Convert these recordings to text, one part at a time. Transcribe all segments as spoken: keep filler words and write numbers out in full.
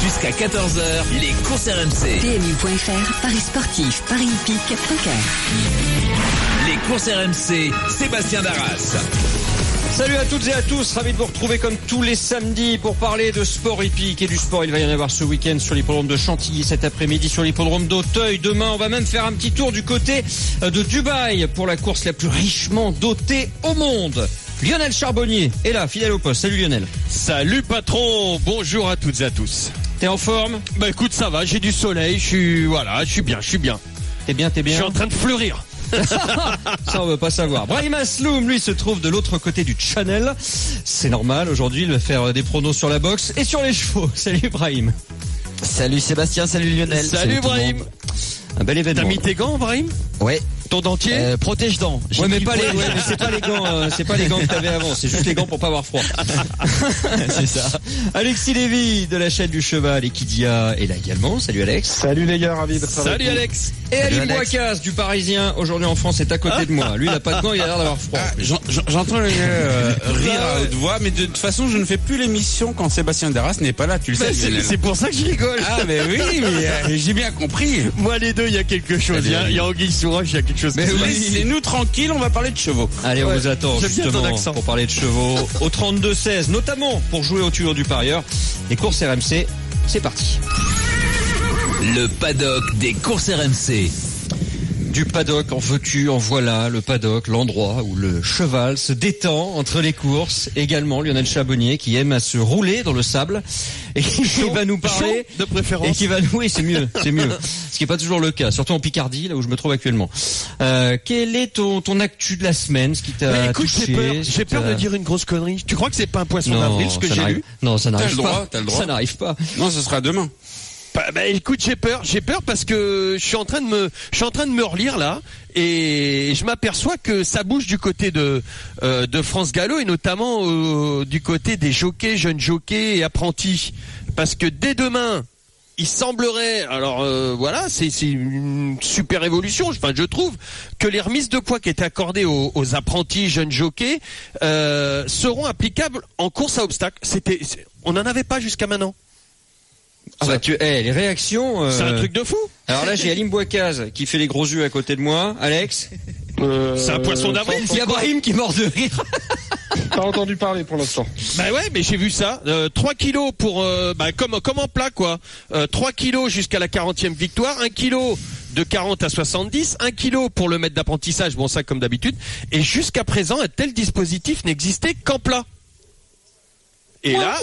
Jusqu'à quatorze heures, les courses R M C. P M U point F R, Paris sportif, Paris hippique, poker. Les courses R M C, Sébastien Darras. Salut à toutes et à tous, ravi de vous retrouver comme tous les samedis pour parler de sport hippique et du sport. Il va y en avoir ce week-end sur l'hippodrome de Chantilly, cet après-midi sur l'hippodrome d'Auteuil. Demain, on va même faire un petit tour du côté de Dubaï pour la course la plus richement dotée au monde. Lionel Charbonnier est là, fidèle au poste. Salut Lionel. Salut patron, bonjour à toutes et à tous. T'es en forme? Bah écoute, ça va, j'ai du soleil, je suis voilà, je suis bien, je suis bien. T'es bien, t'es bien. Je suis en train de fleurir. Ça on veut pas savoir. Brahim Asloum, lui, se trouve de l'autre côté du channel. C'est normal, aujourd'hui il va faire des pronos sur la boxe et sur les chevaux. Salut Brahim. Salut Sébastien, salut Lionel. Salut, salut Brahim. Un bel événement. T'as mis tes gants Brahim? Ouais. Ton dentier euh, protège-dents. Ouais mais pas les, ouais, mais c'est pas les gants, euh, c'est pas les gants que t'avais avant, c'est juste les gants pour pas avoir froid. C'est ça. Alexis Lévy de la chaîne du cheval Equidia est là également. Salut Alex. Salut les gars, ravi d'être avec vous. Salut Alex. Et Salut Ali Bouakas du Parisien aujourd'hui en France est à côté de moi. Lui il a pas de gants, il a l'air d'avoir froid. Ah, j'en- j'entends les gars euh, rire à haute voix, mais de toute façon je ne fais plus l'émission quand Sébastien Darras n'est pas là, tu le sais. Bah, c'est, Lionel. c'est pour ça que je rigole. Ah mais oui, mais euh, j'ai bien compris. Moi les deux, il y a quelque chose. Il y a, il y a Anguille sous roche, il y a quelque chose. Mais qui se oui. passe. Laissez-nous tranquilles, on va parler de chevaux. Allez, on Ouais, vous attend j'aime bien ton justement accent. pour parler de chevaux au trente-deux seize, notamment pour jouer au tuyau du parieur. Les courses R M C, c'est parti. Le paddock des courses R M C. Du paddock, en veux-tu, en voilà, le paddock, l'endroit où le cheval se détend entre les courses. Également Lionel Charbonnier qui aime à se rouler dans le sable et qui va nous parler Chaud, de préférence. et qui va nous, oui, c'est mieux, c'est mieux. Ce qui est pas toujours le cas, surtout en Picardie, là où je me trouve actuellement. Euh, quel est ton, ton actu de la semaine, ce qui t'a Mais écoute, touché, j'ai peur, ce qui j'ai peur t'a- de dire une grosse connerie. Tu crois que c'est pas un poisson Non, d'avril ce que ça j'ai n'arrive- lu? Non, ça n'arrive le pas. droit, t'as le droit. Ça n'arrive pas. Non, ce sera demain. Bah, bah, écoute, j'ai peur, j'ai peur parce que je suis en train de me, je suis en train de me relire là et je m'aperçois que ça bouge du côté de euh, de France Gallo et notamment euh, du côté des jockeys, jeunes jockeys et apprentis, parce que dès demain, il semblerait, alors euh, voilà, c'est c'est une super évolution, enfin je trouve que les remises de poids qui étaient accordées aux, aux apprentis, jeunes jockeys euh, seront applicables en course à obstacles. C'était, c'est- on n'en avait pas jusqu'à maintenant. Ah bah tu, eh, les réactions. euh, C'est un truc de fou. Alors là, j'ai Alim Bouakaz qui fait les gros yeux à côté de moi. Alex. Euh, C'est un poisson d'avril. Il y a Brahim qui mord de rire. Pas entendu parler pour l'instant. Bah ouais, mais j'ai vu ça. Euh, trois kilos pour, euh, bah comme comme en plat quoi. Euh, trois kilos jusqu'à la quarantième victoire, un kilo de quarante à soixante-dix, un kilo pour le maître d'apprentissage, bon ça comme d'habitude. Et jusqu'à présent, un tel dispositif n'existait qu'en plat. Et là,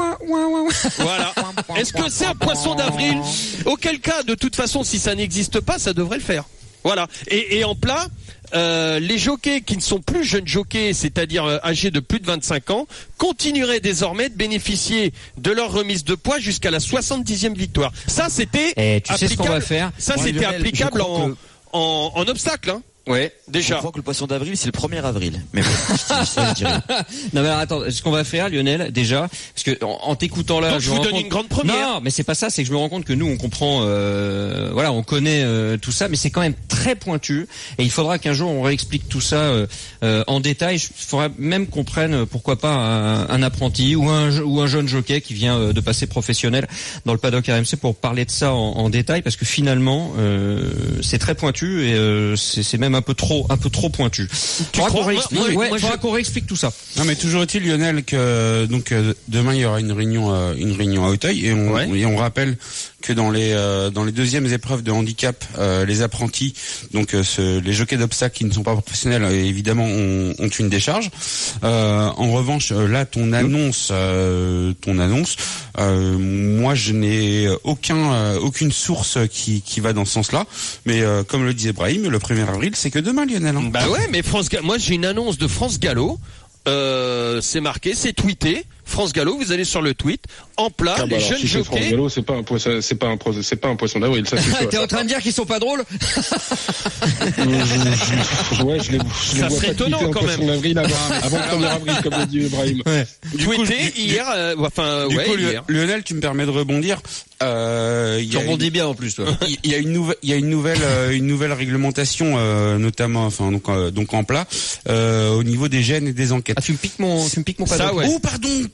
voilà. Est-ce que c'est un poisson d'avril? Auquel cas, de toute façon, si ça n'existe pas, ça devrait le faire. Voilà. Et, et en plat, euh, les jockeys qui ne sont plus jeunes jockeys, c'est-à-dire euh, âgés de plus de vingt-cinq ans, continueraient désormais de bénéficier de leur remise de poids jusqu'à la soixante-dixième victoire. Ça, c'était Eh, tu sais ce qu'on va applicable- faire? Ça, Moi, c'était Lionel, applicable je crois en, que- en, en obstacle, hein. Ouais. Je Déjà. crois que le poisson d'avril, c'est le premier avril. Mais bon, je, je, je dirais. Non mais alors, attends, ce qu'on va faire, Lionel, déjà, parce que en, en t'écoutant là, Donc, je me vous rends donne compte- une grande première. Non, mais c'est pas ça, c'est que je me rends compte que nous, on comprend, euh, voilà, on connaît euh, tout ça, mais c'est quand même très pointu, et il faudra qu'un jour on réexplique tout ça euh, euh, en détail. Il faudra même qu'on prenne, euh, pourquoi pas, un, un apprenti ou un ou un jeune jockey qui vient euh, de passer professionnel dans le paddock R M C pour parler de ça en, en détail, parce que finalement, euh, c'est très pointu et euh, c'est c'est même un peu trop, un peu trop pointu. Faudra crois qu'on réexplique, Moi, moi, ouais, moi, faudra je- qu'on réexplique tout ça. Non mais toujours est-il Lionel que donc euh, demain il y aura une réunion euh, une réunion à Auteuil et on, Ouais. et on rappelle que dans les euh, dans les deuxièmes épreuves de handicap euh, les apprentis donc euh, ce, les jockeys d'obstacles qui ne sont pas professionnels euh, évidemment ont, ont une décharge. Euh, en revanche euh, là ton annonce euh, ton annonce euh, moi je n'ai aucun euh, aucune source qui qui va dans ce sens-là mais euh, comme le disait Brahim le premier avril c'est que demain Lionel. Hein. Bah ouais, mais France Gallo, moi j'ai une annonce de France Gallo, euh, c'est marqué, c'est tweeté, France Gallo, vous allez sur le tweet, en plat, Ah bah les alors, jeunes si c'est France jockeys. Gallo, c'est pas un poisson, c'est pas un poisson, c'est pas un poisson d'avril, ça c'est sûr. T'es en train de dire qu'ils sont pas drôles? Je- je- ouais, je les, je les Ça vois serait pas étonnant, tweeter en quand poisson même. d'avril avant, avant le premier avril, comme le dit Ibrahim. tweeté hier, euh, enfin, Du ouais, coup, Lio- hier. Lionel, tu me permets de rebondir. Euh, il y Tu a rebondis une- bien en plus, toi. Il il y a une nouvelle, il y a une nouvelle, euh, une nouvelle réglementation, euh, notamment, enfin donc, euh, donc en plat, euh, au niveau des gènes et des enquêtes. Ah, tu me piques mon, tu me piques mon Ça, paddock. ouais. Oh pardon,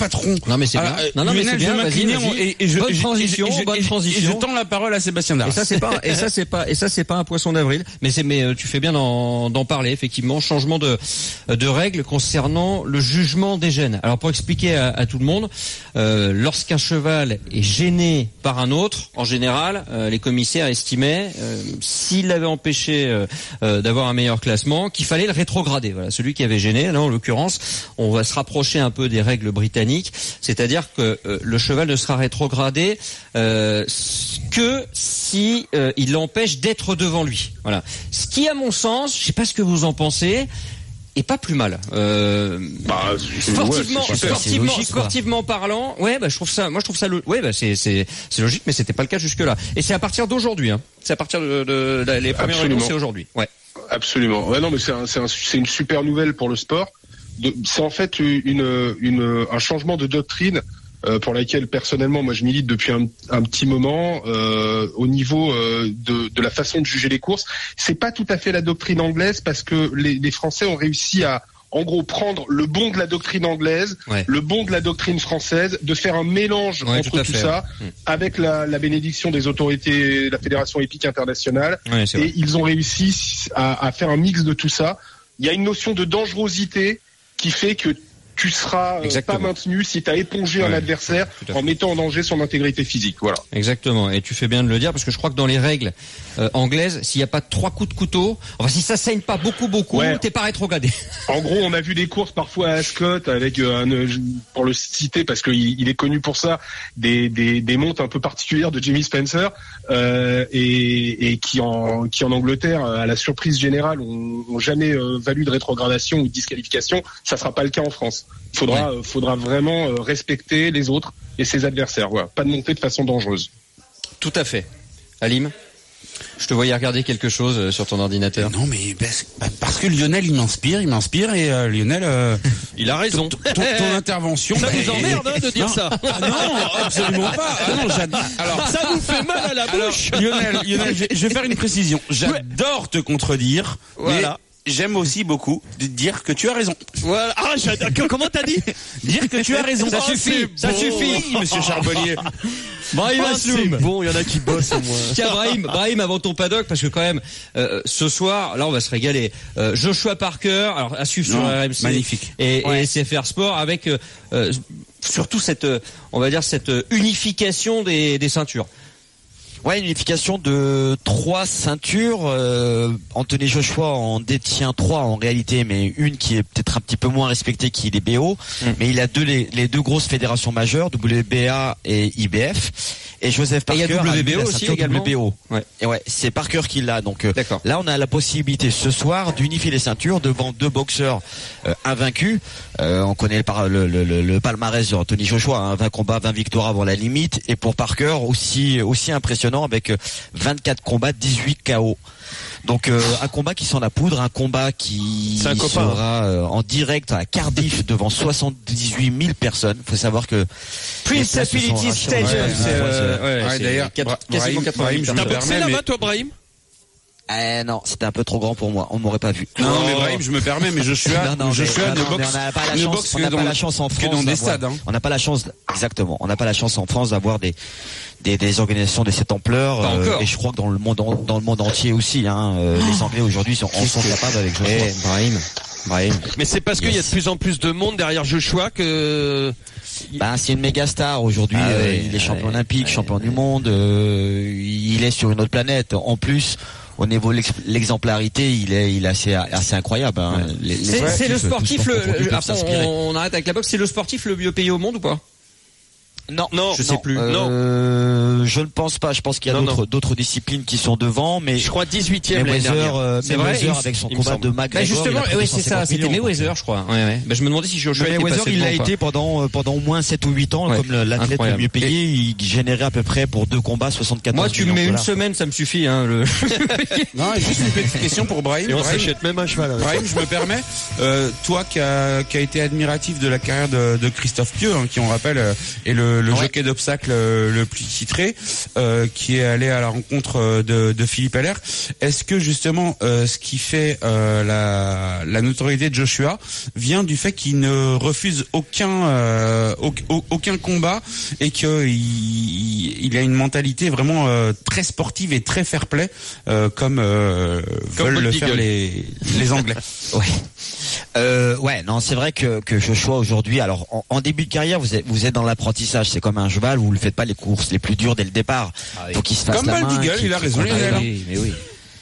patron. Non mais c'est Alors, bien. euh, Non non mais Lionel, c'est bien. je Vas-y, m'incline vas-y. et, et je, bonne et je- transition, et je- bonne et je- transition. Et je tends la parole à Sébastien Darras. Et ça c'est pas et ça c'est pas et ça c'est pas un poisson d'avril, mais c'est mais euh, tu fais bien d'en, d'en parler effectivement. Changement de de règles concernant le jugement des gènes. Alors pour expliquer à, à tout le monde, euh, lorsqu'un cheval est gêné par un autre, en général, euh, les commissaires estimaient euh, s'il avait empêché euh, euh, d'avoir un meilleur classement, qu'il fallait le rétrograder. Voilà, celui qui avait gêné. Là, en l'occurrence, on va se rapprocher un peu des règles britanniques, c'est-à-dire que euh, le cheval ne sera rétrogradé euh, que si euh, il l'empêche d'être devant lui. Voilà. Ce qui, à mon sens, je sais pas ce que vous en pensez, est pas plus mal. Euh, Bah, c'est- sportivement, ouais, c'est super. sportivement, C'est logique, quoi. sportivement parlant, ouais, bah je trouve ça, moi je trouve ça, lo- ouais, bah c'est c'est c'est logique, mais c'était pas le cas jusque là. Et c'est à partir d'aujourd'hui, hein. C'est à partir de, de, de les premières Absolument. réunions, c'est aujourd'hui. Ouais. Absolument. Ouais, non, mais c'est un, c'est un, c'est une super nouvelle pour le sport. De- C'est en fait une, une, un changement de doctrine euh, pour laquelle personnellement, moi, je milite depuis un, un petit moment euh, au niveau euh, de, de la façon de juger les courses. C'est pas tout à fait la doctrine anglaise parce que les, les Français ont réussi à, en gros, prendre le bon de la doctrine anglaise, Ouais. le bon de la doctrine française, de faire un mélange Ouais, entre tout à tout fait. ça, Mm. avec la, la bénédiction des autorités, de la Fédération hippique internationale. Ouais, c'est vrai. Et ils ont réussi à, à faire un mix de tout ça. Il y a une notion de dangerosité qui fait que tu seras euh, Exactement. pas maintenu si tu as épongé un Ouais, adversaire tout à fait. en mettant en danger son intégrité physique. Voilà. Exactement. Et tu fais bien de le dire parce que je crois que dans les règles euh, anglaises, s'il n'y a pas trois coups de couteau, enfin si ça saigne pas beaucoup beaucoup, Ouais. t'es pas rétrogradé. En gros, on a vu des courses parfois à Ascot avec euh, un, euh, pour le citer parce qu'il il est connu pour ça, des, des, des montes un peu particulières de Jimmy Spencer euh, et, et qui en qui en Angleterre, à la surprise générale, ont, ont jamais euh, valu de rétrogradation ou de disqualification. Ça sera pas le cas en France. Il faudra euh, faudra vraiment euh, respecter les autres et ses adversaires. Voilà, pas de monter de façon dangereuse. Tout à fait. Alim, je te voyais regarder quelque chose euh, sur ton ordinateur. Non, mais parce, bah, parce que Lionel, il m'inspire, il m'inspire et euh, Lionel, euh, Il a raison. ton, ton- ton intervention. Ça bah, vous emmerde hein, de dire non. ça. Ah non, absolument pas. Ah non, j'adore. Alors, Ça nous fait mal à la alors, bouche. Lionel, Lionel, je, je vais faire une précision. J'adore te contredire, Voilà. mais j'aime aussi beaucoup de dire que tu as raison. Voilà. Ah, j'adore. Comment t'as dit? Dire que tu as raison. Ça suffit, ça bon. suffit, monsieur Charbonnier. Brahim Ah, c'est Asloum. bon, il y en a qui bossent au moins. Tiens Brahim, Brahim avant ton paddock parce que quand même euh, ce soir là on va se régaler. Euh, Joshua Parker, alors à suivre sur Non, R M C magnifique. et, Ouais. et S F R Sport avec euh, euh, surtout cette euh, on va dire cette euh, unification des, des ceintures. Ouais, une unification de trois ceintures. Euh, Anthony Joshua en détient trois en réalité, mais une qui est peut-être un petit peu moins respectée, qui est les B O. Mm. Mais il a deux les, les deux grosses fédérations majeures, W B A et I B F. Et Joseph Et il y Parker a W B O lui la aussi ceinture également. W B O. Ouais. Et ouais, c'est Parker qui l'a. Donc euh, D'accord. là, on a la possibilité ce soir d'unifier les ceintures devant deux boxeurs euh, invaincus. Euh, on connaît le, par- le, le, le, le palmarès de Anthony Joshua, hein, vingt combats, vingt victoires avant la limite. Et pour Parker, aussi aussi impressionnant avec euh, vingt-quatre combats, dix-huit K O. Donc euh, un combat qui sent la poudre, un combat qui C'est un copain, sera euh, en direct à Cardiff devant soixante-dix-huit mille personnes. Faut savoir que Prince les places se sont Ability arrachées en Stadium, deux c'est fois, euh, ouais, Ouais, c'est d'ailleurs, quatre- Bra- quasiment Brahim- quatre-vingt mille Brahim, je me T'as personnes. bossé permets, là-bas, mais- toi, Brahim? Eh non, c'était un peu trop grand pour moi. On m'aurait pas vu. Non, Oh. mais Brahim, je me permets, mais Joshua, Non, non, mais- Joshua non, ne non, mais boxe, on n'a pas la ne chance, boxe on que n'a dans, pas la chance en que France dans des d'avoir- stades. Hein. On n'a pas la chance, exactement. On n'a pas la chance en France d'avoir des des, des organisations de cette ampleur. Pas encore. Et je crois que dans le monde en- dans le monde entier aussi, hein, euh, les Anglais aujourd'hui sont, en sont capables avec Joshua. Eh, Brahim, Brahim. Mais c'est parce qu'il y a de Yes. plus en plus de monde derrière Joshua que. Ben, c'est une méga star aujourd'hui. Ah euh, ouais, il est champion ouais, olympique, ouais. champion du monde. euh, il est sur une autre planète. En plus, au niveau de l'ex- l'exemplarité, il est, il est assez, assez incroyable. Hein. Les- les C'est sportifs, c'est le tous sportif sport le, confondus, le- peuvent après, s'inspirer. on, on arrête avec la boxe, c'est le sportif le mieux payé au monde ou pas? Non, Non, Je sais plus. Euh, je ne pense pas. Je pense qu'il y a Non, d'autres non. d'autres disciplines qui sont devant, mais Je crois dix-huitième l'année Mayweather, dernière. euh, C'est vrai, Mayweather il me- avec son il me combat semble. de Bah McGregor, justement, il a pris oui c'est ça, deux cent cinquante c'était millions, quoi. Mayweather je crois. Ouais, ouais. Bah, je me demandais si Joshua était Mayweather, passé il devant l'a ou pas. été pendant euh, pendant au moins sept ou huit ans, Ouais, comme le- l'athlète le incroyable. mieux payé. Il générait à peu près pour deux combats soixante-quatorze Moi tu me millions mets de une dollars. semaine, ça me suffit hein, le... Non, et juste une petite question pour Brahim. Et on Brahim, s'achète même un cheval. avec. Brahim, je me permets, euh, toi qui a, qui a été admiratif de la carrière de, de Christophe Pieux, hein, qui on rappelle euh, est le le, le Ouais. jockey d'obstacle euh, le plus titré, euh, qui est allé à la rencontre euh, de, de Philippe Allaire. Est-ce que justement euh, ce qui fait euh, la, la notoriété de Joshua vient du fait qu'il ne refuse aucun euh, au, au, aucun combat et qu'il il, il a une mentalité vraiment euh, très sportive et très fair-play euh, comme, euh, Comme veulent Bolt le faire Eagle. les, les Anglais. Ouais. Euh, ouais, non, c'est vrai que, que Joshua aujourd'hui, alors en, en début de carrière, vous êtes, vous êtes dans l'apprentissage, c'est comme un cheval, vous ne faites pas les courses les plus dures dès le départ. Faut qu'il se fasse Comme la Bolt main. Eagle, qu'il- il a qu'il raison, prenne il est la là. main. mais oui.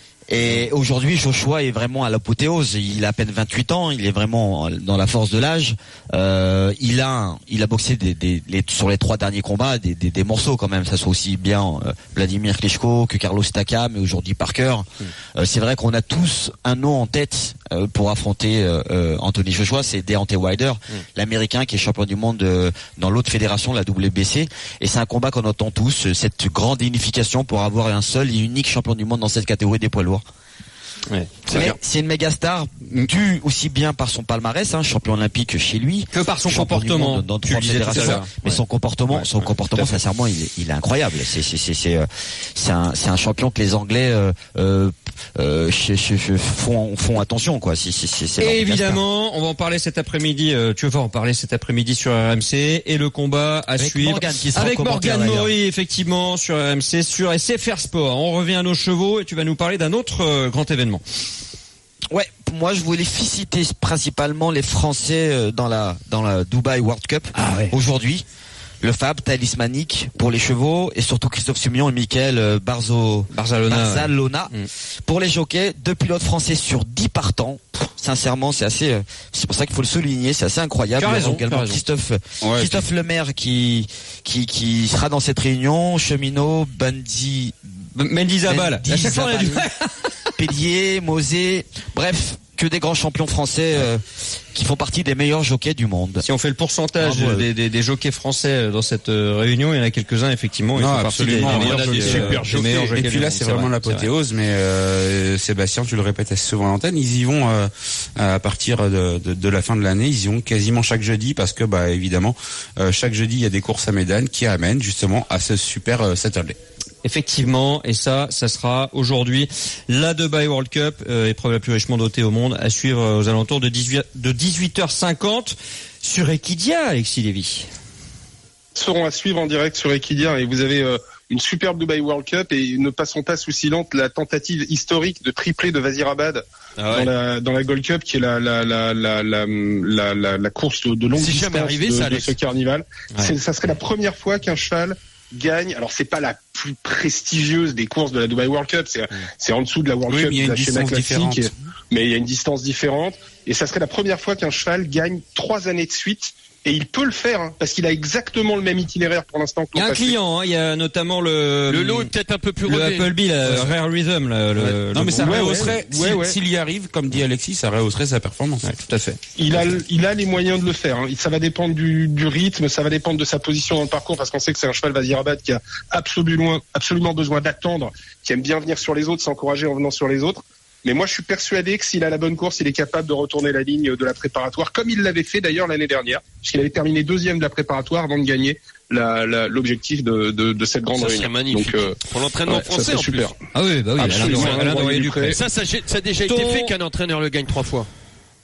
Et aujourd'hui, Joshua est vraiment à l'apothéose. Il a à peine vingt-huit ans. Il est vraiment dans la force de l'âge. Euh, il a, il a boxé des, des, les, sur les trois derniers combats des, des, des morceaux quand même. Ça soit aussi bien euh, Vladimir Klitschko que Carlos Takam, mais aujourd'hui Parker. Mm. Euh, c'est vrai qu'on a tous un nom en tête euh, pour affronter euh, euh, Anthony Joshua. C'est Deontay Wilder, mm. l'Américain qui est champion du monde euh, dans l'autre fédération, la W B C. Et c'est un combat qu'on entend tous, euh, cette grande unification pour avoir un seul et unique champion du monde dans cette catégorie des poids lourds. Ouais, c'est Mais bien. c'est une méga star due aussi bien par son palmarès, hein, champion olympique chez lui, Que par son champion du comportement. monde dans Tu trois le disais tout à fédérations. l'heure. Mais Ouais. son comportement, Ouais, son ouais, comportement, tout à fait. sincèrement, il est, il est incroyable. C'est, c'est, c'est, c'est, euh, c'est un, c'est un champion que les Anglais euh, euh, euh, ch- ch- ch- font, font attention, quoi. C'est, c'est, c'est, c'est Et leur méga star. évidemment, on va en parler cet après-midi. euh, Tu vas en parler cet après-midi sur R M C et le combat à Avec suivre Morgan qui sera avec en commentaire, Morgan d'ailleurs. Maury, effectivement, sur R M C, sur S F R Sport. On revient à nos chevaux et tu vas nous parler d'un autre euh, grand événement. Ouais, pour moi, je voulais citer principalement les Français euh, dans la dans la Dubai World Cup Ah ouais. aujourd'hui. Le Fab talismanique pour les chevaux et surtout Christophe Soumillon et Mickaël euh, Barzo Barcelona. Barzalona. ouais. Mm. Pour les jockeys, deux pilotes français sur dix partants. Pff, sincèrement, c'est assez, euh, c'est pour ça qu'il faut le souligner, c'est assez incroyable. Tu as Il y a raison, également tu as raison. Christophe, Ouais, Christophe Lemaire qui, qui, qui sera dans cette réunion. Cheminot, Bundy, Mendy Zabal. Mendy À chaque fois, on a du Zabal. Pellier, Mosé, bref, que des grands champions français euh, qui font partie des meilleurs jockeys du monde. Si on fait le pourcentage Bravo, des, des, des jockeys français dans cette euh, réunion, il y en a quelques-uns effectivement. Ils Non, font partie des, des absolument. meilleurs On a des jockeys, super euh, des jockeys. meilleurs Et jockeys puis du là, monde, c'est vrai, vraiment c'est l'apothéose, mais euh, Sébastien, tu le répètes assez souvent à l'antenne, ils y vont euh, à partir de, de, de la fin de l'année, ils y vont quasiment chaque jeudi parce que, bah, évidemment, euh, chaque jeudi, il y a des courses à Médane qui amènent justement à ce super euh, Saturday. Effectivement, et ça, ça sera aujourd'hui la Dubai World Cup, euh, épreuve la plus richement dotée au monde, à suivre euh, aux alentours de dix-huit, de dix-huit heures cinquante sur Equidia, Alexis Lévy. Seront à suivre en direct sur Equidia et vous avez euh, une superbe Dubai World Cup et ne passons pas sous silence la tentative historique de triplé de Vazirabad Ah dans la dans la Gold Cup qui est la la la la la la, la, la course de longue C'est distance jamais arrivé, de, ça, de Alex. ce carnival. Ouais. C'est, ça serait la première fois qu'un cheval gagne. Alors c'est pas la plus prestigieuse des courses de la Dubai World Cup, c'est c'est en dessous de la World Oui, Cup, mais il y a de une la Chena distance classique, différente. et- mais il y a une distance différente et ça serait la première fois qu'un cheval gagne trois années de suite. Et il peut le faire, hein, parce qu'il a exactement le même itinéraire pour l'instant que Il y a l'an un passé. client, hein, il y a notamment le Le lot est peut-être un peu plus le relevé. Appleby, la Rare Rhythm, là, le, non, le mais ça groupe. ouais, rehausserait, ouais, s'il- ouais. s'il y arrive, comme dit Alexis, ça rehausserait sa performance. Ouais, tout à fait. Il a, il a les moyens de le faire. Hein. Ça va dépendre du, du rythme, ça va dépendre de sa position dans le parcours, parce qu'on sait que c'est un cheval Vazirabad qui a absolument, absolument besoin d'attendre, qui aime bien venir sur les autres, s'encourager en venant sur les autres. Mais moi, je suis persuadé que s'il a la bonne course, il est capable de retourner la ligne de la préparatoire, comme il l'avait fait d'ailleurs l'année dernière, puisqu'il avait terminé deuxième de la préparatoire avant de gagner la, la, l'objectif de, de, de cette grande Ça réunion. serait magnifique. Donc, euh, Pour l'entraînement ouais, ça français serait en super. plus. Ah oui, bah oui, Alain Absolument. Dorier- Alain Dorier Dupré. Ça, Ça, ça, ça a déjà Ton- été fait qu'un entraîneur le gagne trois fois.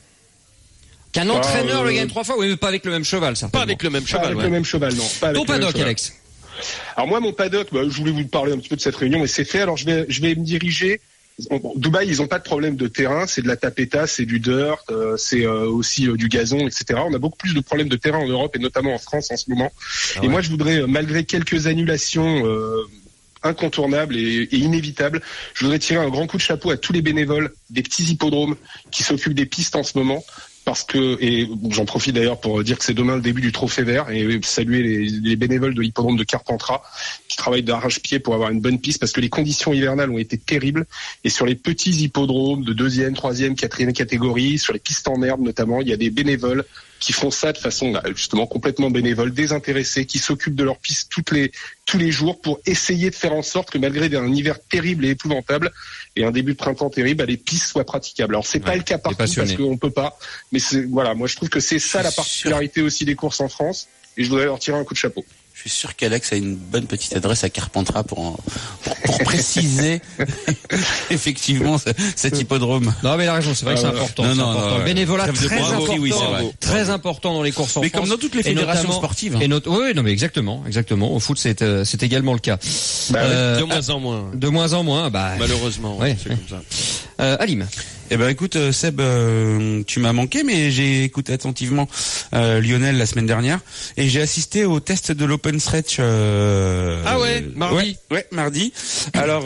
Qu'un entraîneur euh, le gagne trois fois, oui, mais pas avec le même cheval, ça. Pas avec le même Pas cheval. avec ouais. le même cheval, non. Pas avec Ton le même paddock, cheval. Alex. Alors moi, mon paddock, bah, je voulais vous parler un petit peu de cette réunion, mais c'est fait. Alors je vais, je vais me diriger. Bon, Dubaï, ils n'ont pas de problème de terrain, c'est de la tapeta, c'est du dirt, euh, c'est euh, aussi euh, du gazon, et cetera. On a beaucoup plus de problèmes de terrain en Europe et notamment en France en ce moment. Ah et ouais. moi, je voudrais, euh, malgré quelques annulations euh, incontournables et, et inévitables, je voudrais tirer un grand coup de chapeau à tous les bénévoles des petits hippodromes qui s'occupent des pistes en ce moment. Parce que, et j'en profite d'ailleurs pour dire que c'est demain le début du Trophée Vert et saluer les, les bénévoles de l'hippodrome de Carpentras qui travaillent d'arrache-pied pour avoir une bonne piste parce que les conditions hivernales ont été terribles et sur les petits hippodromes de deuxième, troisième, quatrième catégorie, sur les pistes en herbe notamment, il y a des bénévoles qui font ça de façon bah, justement complètement bénévole, désintéressés, qui s'occupent de leurs pistes toutes les, tous les jours pour essayer de faire en sorte que malgré un hiver terrible et épouvantable et un début de printemps terrible, bah, les pistes soient praticables. Alors c'est Ouais, pas le cas partout passionné. parce qu'on peut pas, mais c'est voilà, moi je trouve que c'est ça la particularité aussi des courses en France et je voudrais leur tirer un coup de chapeau. Je suis sûr qu'Alex a une bonne petite adresse à Carpentras pour, en, pour, pour préciser effectivement cet hippodrome. Non mais il a raison, c'est vrai que c'est important. Non, c'est non, important. non, Le bénévolat Trêve de très bravo, important, oui, c'est vrai. très important dans les courses en Mais France. comme dans toutes les et fédérations notamment- sportives. Hein. Et not- oui, non mais exactement, exactement. Au foot, c'est euh, c'est également le cas. Bah ouais. Euh, De moins en moins. de moins en moins, bah. Malheureusement. Ouais, c'est ouais. comme ça. Euh, Alim. Eh ben écoute euh, Seb, euh, tu m'as manqué, mais j'ai écouté attentivement euh, Lionel la semaine dernière et j'ai assisté au test de l'Open Stretch. Euh, Ah ouais, mardi. Ouais, ouais, mardi. Alors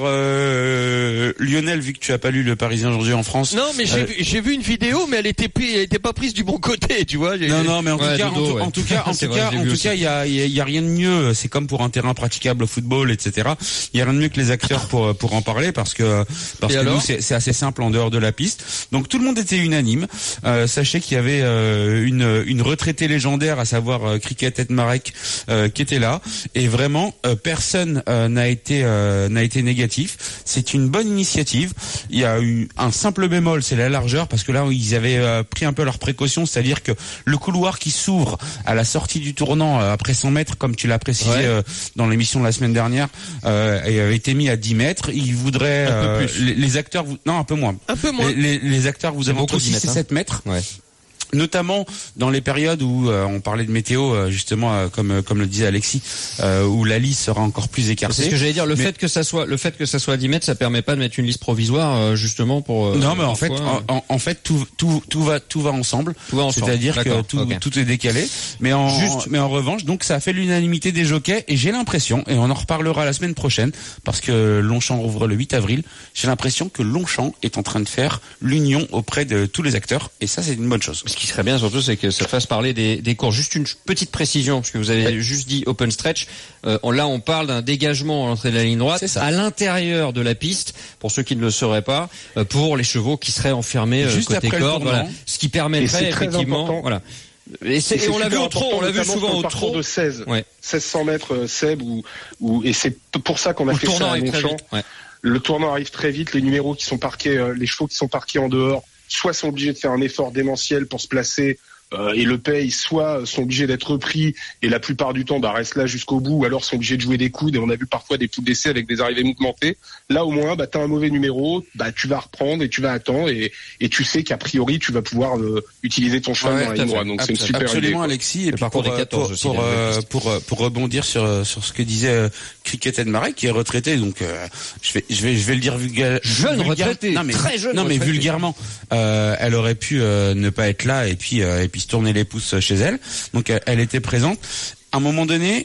euh, Lionel, vu que tu as pas lu Le Parisien aujourd'hui en France. Non, mais j'ai euh, vu, j'ai vu une vidéo, mais elle était pris, elle était pas prise du bon côté, tu vois. j'ai- Non, non, mais en Ouais, tout cas, Dodo, en, tout, ouais. en tout cas, en C'est tout vrai, cas, je l'ai en vu tout aussi. cas, il y a, il y a- il y a rien de mieux. C'est comme pour un terrain praticable au football, et cetera. Il y a rien de mieux que les acteurs pour pour en parler parce que parce Et que alors nous c'est c'est assez simple en dehors de la piste. Donc tout le monde était unanime. Euh, sachez qu'il y avait euh, une une retraitée légendaire, à savoir euh, Cricket Edmarek, euh, qui était là. Et vraiment, euh, personne euh, n'a été euh, n'a été négatif. C'est une bonne initiative. Il y a eu un simple bémol, c'est la largeur, parce que là ils avaient euh, pris un peu leurs précautions, c'est-à-dire que le couloir qui s'ouvre à la sortie du tournant euh, après cent mètres, comme tu l'as précisé Ouais. euh, dans l'émission de la semaine dernière, euh, et avait été mis à dix mètres. Ils voudraient Un peu euh, plus. les, les acteurs, vou- non un peu moins. Un peu moins. Les, les, les acteurs vous C'est avez beaucoup, entre dix six mètres, et hein. sept mètres. Ouais. Notamment dans les périodes où euh, on parlait de météo, euh, justement, euh, comme comme le disait Alexis, euh, où la lisse sera encore plus écartée. C'est ce que j'allais dire. Le Mais- fait que ça soit, le fait que ça soit à dix mètres, ça permet pas de mettre une liste provisoire, euh, justement pour. euh, Non, mais en fait, parfois, en, en- en fait, tout, tout, tout va, tout va ensemble. Tout va ensemble. C'est-à-dire que D'accord, tout, ok. tout est décalé. Mais en, Juste- mais en revanche, donc ça a fait l'unanimité des jockeys et j'ai l'impression, et on en reparlera la semaine prochaine, parce que Longchamp rouvre le huit avril. J'ai l'impression que Longchamp est en train de faire l'union auprès de tous les acteurs, et ça, c'est une bonne chose. Ce qui serait bien surtout, c'est que ça fasse parler des, des courses. Juste une petite précision, parce que vous avez juste dit open stretch. Euh, on- là, on parle d'un dégagement à l'entrée de la ligne droite, C'est ça. à l'intérieur de la piste, pour ceux qui ne le sauraient pas, euh, pour les chevaux qui seraient enfermés euh, Juste côté après le corde. tournant. Voilà. Ce qui Et permettrait c'est très effectivement, important. voilà. Et, c'est- Et et c'est on l'a vu super au trot, important, on l'a vu notamment souvent sur le au parcours trot. de seize, Ouais. seize cents mètres, euh, Seb, ou, ou, et c'est pour ça qu'on a Où le fait tournant ça à arrive très Longchamp. vite. Ouais. Le tournant arrive très vite, les numéros qui sont parqués, euh, les chevaux qui sont parqués en dehors, soit sont obligés de faire un effort démentiel pour se placer euh, et le payent, soit sont obligés d'être repris et la plupart du temps bah, restent là jusqu'au bout, ou alors sont obligés de jouer des coudes, et on a vu parfois des poules d'essai avec des arrivées mouvementées. Là au moins, bah, tu as un mauvais numéro, bah, tu vas reprendre et tu vas attendre, et, et tu sais qu'a priori tu vas pouvoir euh, utiliser ton cheval Ouais, dans la tout à ligne fait. droite. Donc c'est une Abs- super Absolument, idée, quoi. Alexis. Et Le puis parcours pour, des euh, quatorze pour, aussi, pour, il y a une euh, piste. pour, euh, pour rebondir sur euh, sur ce que disait euh, Cricket Edmarek, qui est retraité, donc euh, je vais je vais je vais le dire vulga- Jeune vulgaire- retraité, non mais très jeune non mais retraité. vulgairement, euh, elle aurait pu euh, ne pas être là et puis euh, et puis se tourner les pouces chez elle. Donc elle, elle était présente. À un moment donné,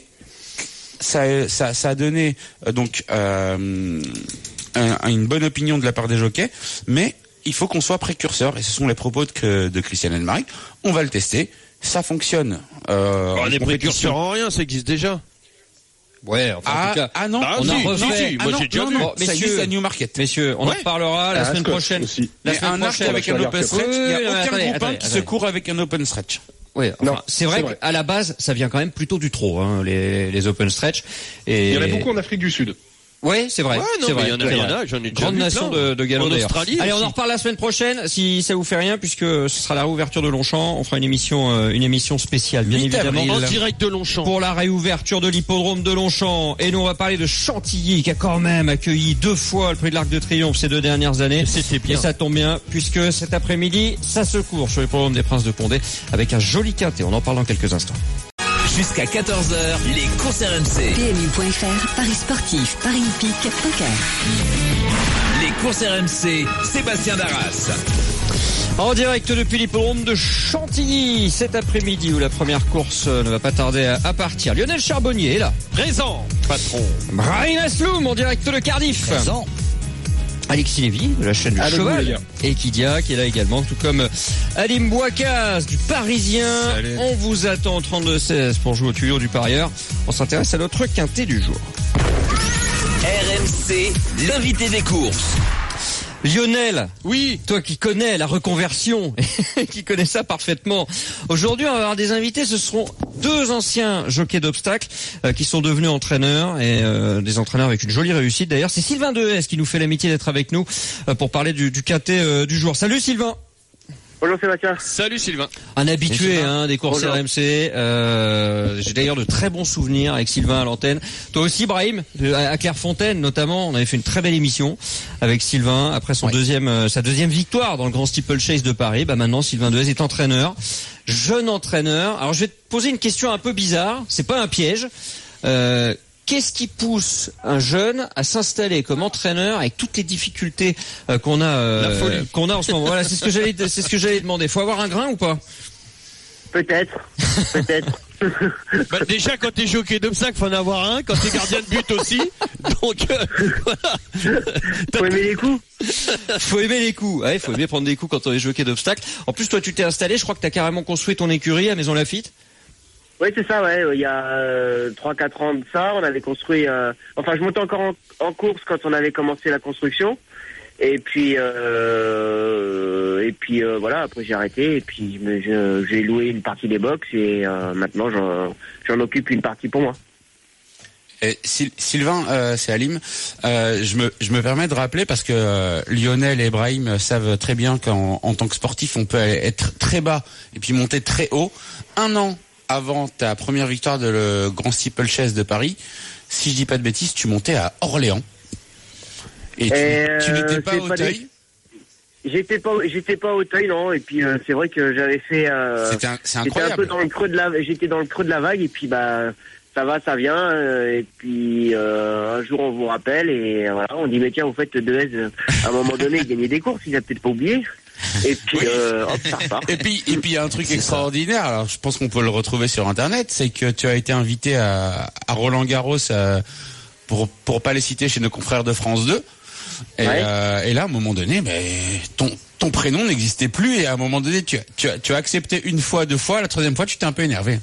ça ça ça a donné euh, donc euh, un- une bonne opinion de la part des jockeys, mais il faut qu'on soit précurseur, et ce sont les propos de, de Christian Edmarek. On va le tester, ça fonctionne. Euh, Bah, en des compétition. précurseurs en rien, ça existe déjà. Ouais, enfin, en Ah, tout cas. ah non, Bah, on si, a si, refait. si, Ah moi non, j'ai déjà non, vu. non, ça Messieurs. existe à Newmarket. Messieurs, on en Ouais. reparlera la Ah, semaine Ascot prochaine. aussi. La Mais semaine un arc prochaine. avec un regarde open que- stretch, il n'y a Oui, non, mais aucun attendez, groupin attendez, qui se attendez. court avec un open stretch. Ouais, enfin, Non, c'est vrai c'est vrai. qu'à la base, ça vient quand même plutôt du trot, hein, les, les open stretch. Et Il y en a beaucoup en Afrique du Sud. Ouais, c'est vrai. Ouais, non, c'est mais vrai. il y en a, c'est il y en vrai. a, j'en ai déjà Grande vu nation plein. de, de galop En d'ailleurs. Australie Allez, on aussi. en reparle la semaine prochaine, si ça vous fait rien, puisque ce sera la réouverture de Longchamp. On fera une émission, euh, une émission spéciale, bien huit évidemment. avril. En direct de Longchamp. Pour la réouverture de l'hippodrome de Longchamp. Et nous, on va parler de Chantilly, qui a quand même accueilli deux fois le prix de l'Arc de Triomphe ces deux dernières années. C'était bien. Et ça tombe bien, puisque cet après-midi, ça se court sur l'hippodrome des Princes de Condé, avec un joli quintet. On en parle dans quelques instants. Jusqu'à quatorze heures, les courses R M C. P M U point F R, Paris sportif, Paris hippique, poker. Les courses R M C, Sébastien Darras. En direct depuis l'hippodrome de Chantilly, cet après-midi où la première course euh, ne va pas tarder à, à partir. Lionel Charbonnier est là. Présent, patron. Brahim Asloum en direct de Cardiff. Présent. Alexis Lévy de la chaîne du Allez, vous, les Cheval. gars. Et Kidia qui est là également, tout comme Alim Bouakaz du Parisien. Salut. On vous attend au trente-deux seize pour jouer au tuyau du parieur. On s'intéresse à notre quintet du jour. R M C, l'invité des courses. Lionel, Oui. toi qui connais la reconversion, qui connais ça parfaitement. Aujourd'hui, on va avoir des invités. Ce seront deux anciens jockeys d'obstacles euh, qui sont devenus entraîneurs et euh, des entraîneurs avec une jolie réussite. D'ailleurs, c'est Sylvain Dehaes qui nous fait l'amitié d'être avec nous euh, pour parler du, du quintet euh, du jour. Salut Sylvain. Bonjour Sébastien. Salut Sylvain. Un habitué hein, des courses Bonjour. R M C. Euh, j'ai d'ailleurs de très bons souvenirs avec Sylvain à l'antenne. Toi aussi, Brahim, de- à Clairefontaine notamment. On avait fait une très belle émission avec Sylvain après son Oui. deuxième, euh, sa deuxième victoire dans le Grand Steeplechase de Paris. Bah maintenant, Sylvain Dehaze est entraîneur, jeune entraîneur. Alors je vais te poser une question un peu bizarre. C'est pas un piège. Euh, Qu'est-ce qui pousse un jeune à s'installer comme entraîneur avec toutes les difficultés euh, qu'on a euh, La folie. qu'on a en ce moment? Voilà, c'est ce que j'allais c'est ce que j'allais demander. Faut avoir un grain ou pas? Peut-être, peut-être. Bah, déjà, quand t'es jockey d'obstacle, faut en avoir un. Quand t'es gardien de but aussi. Donc, euh, voilà. Faut aimer les coups. Faut aimer les coups. Ouais, faut aimer prendre des coups quand on est jockey d'obstacle. En plus, toi, tu t'es installé. Je crois que t'as carrément construit ton écurie à Maison Lafitte. Oui, c'est ça, ouais. Il y a euh, trois quatre ans de ça, on avait construit... Euh... Enfin, je montais encore en, en course quand on avait commencé la construction. Et puis, euh... et puis euh, voilà, après j'ai arrêté. Et puis, je- je- j'ai loué une partie des box et euh, maintenant, j'en, j'en occupe une partie pour moi. Et Syl- Sylvain, euh, c'est Alim. Euh, je me je me permets de rappeler parce que euh, Lionel et Brahim savent très bien qu'en en tant que sportif, on peut être très bas et puis monter très haut. Un an avant ta première victoire de le Grand Steeplechase de Paris, si je dis pas de bêtises, tu montais à Orléans. Et tu, Euh, tu n'étais pas c'est au pas Auteuil. des- J'étais pas, j'étais pas au Auteuil, non. Et puis euh, c'est vrai que j'avais fait. Euh, C'était un- c'est j'étais un peu incroyable. dans le creux de la, j'étais dans le creux de la vague. Et puis bah, ça va, ça vient. euh, et puis euh, un jour on vous rappelle et voilà, on dit mais tiens, vous faites Dehaze. euh, À un moment donné, il gagnait des courses, il a peut-être pas oublié. Et puis Oui. euh, hop, ça repart. Et puis, et puis il y a un truc extraordinaire. Alors, je pense qu'on peut le retrouver sur Internet, c'est que tu as été invité à, à Roland Garros euh, pour pour pas les citer chez nos confrères de France deux. Et, Ouais. euh, et là, à un moment donné, mais ton ton prénom n'existait plus et à un moment donné, tu as tu as tu as accepté une fois, deux fois, la troisième fois, tu t'es un peu énervé.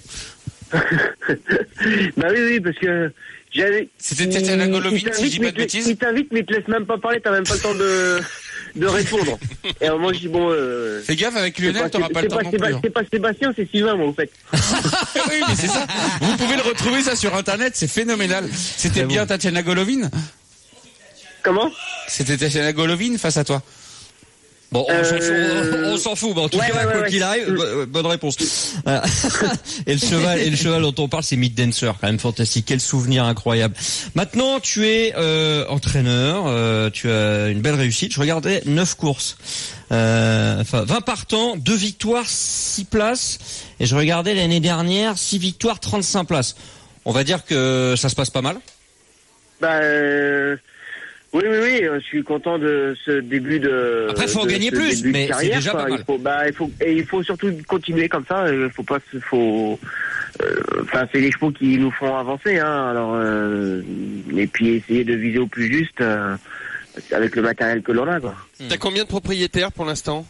Bah oui, oui, parce que j'avais. C'était Tatiana il- Golovin, il si je dis t'invite, pas mais de te- bêtises. Il t'invite, mais il te laisse même pas parler, t'as même pas le temps de de répondre. Et à un moment, je dis bon. Euh, Fais gaffe avec c'est Lionel, t'auras pas le temps non c'est plus. pas, hein. c'est pas Sébastien, c'est Sylvain, moi, en fait. Oui, mais c'est ça. Vous pouvez le retrouver ça sur Internet, c'est phénoménal. C'était Très bien bon. Tatiana Golovin. Comment? C'était Tatiana Golovin face à toi. Bon, on s'en fout, Euh, on, on s'en fout. Mais en tout ouais, cas, ouais, quoi ouais, qu'il ouais. arrive, Mm. bo- bonne réponse. Euh, et le cheval, et le cheval dont on parle, c'est Meat Dancer, quand même fantastique. Quel souvenir incroyable. Maintenant, tu es euh, entraîneur, euh, tu as une belle réussite. Je regardais neuf courses, euh, enfin vingt partants, deux victoires, six places. Et je regardais l'année dernière, six victoires, trente-cinq places. On va dire que ça se passe pas mal. Bah, euh, oui, oui, oui, euh, je suis content de ce début de. Après, faut en de gagner ce plus, début de mais c'est carrière, déjà quoi. pas mal. Il faut, bah, il faut, et il faut surtout continuer comme ça. Il faut pas, se- faut. euh, Enfin, c'est les chevaux qui nous font avancer, hein. Alors, euh, et puis essayer de viser au plus juste euh, avec le matériel que l'on a, quoi. T'as combien de propriétaires pour l'instant?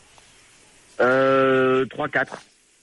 Euh, trois quatre.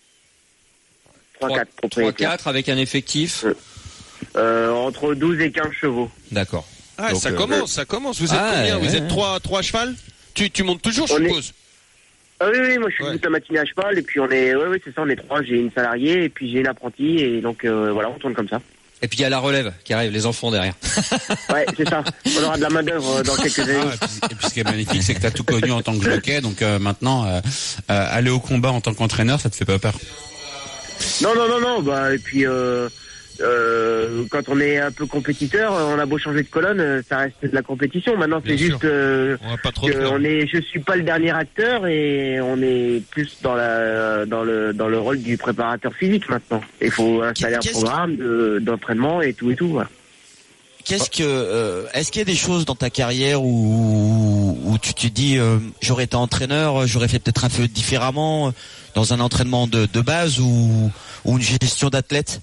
trois quatre trois propriétaires. quatre avec un effectif. Euh, entre douze et quinze chevaux. D'accord. Ah, Donc, ça euh, commence, ça commence. Vous êtes Ah, combien? ouais, Vous ouais. êtes trois, trois à cheval? Tu, tu montes toujours, je On est- suppose. Ah oui, oui, moi je suis Ouais. toute la matinée à cheval et puis on est, oui, oui, c'est ça, on est trois. J'ai une salariée et puis j'ai une apprentie et donc euh, voilà, on tourne comme ça. Et puis il y a la relève qui arrive, les enfants derrière. Ouais, c'est ça. On aura de la main d'œuvre dans quelques années. Ah, et, puis, et puis ce qui est magnifique, c'est que tu as tout connu en tant que jockey, donc euh, maintenant, euh, euh, aller au combat en tant qu'entraîneur, ça te fait pas peur. Non, non, non, non. Bah et puis euh, euh, quand on est un peu compétiteur, on a beau changer de colonne, euh, ça reste de la compétition. Maintenant, c'est Bien sûr. juste euh, On va pas trop que faire. on est, je suis pas le dernier acteur et on est plus dans la, dans le, dans le rôle du préparateur physique maintenant. Il faut installer un Qu'est-ce programme de, d'entraînement et tout et tout. Voilà. Qu'est-ce que, euh, est-ce qu'il y a des choses dans ta carrière où, où tu te dis, euh, j'aurais été entraîneur, j'aurais fait peut-être un peu différemment euh, dans un entraînement de, de base ou, ou une gestion d'athlète?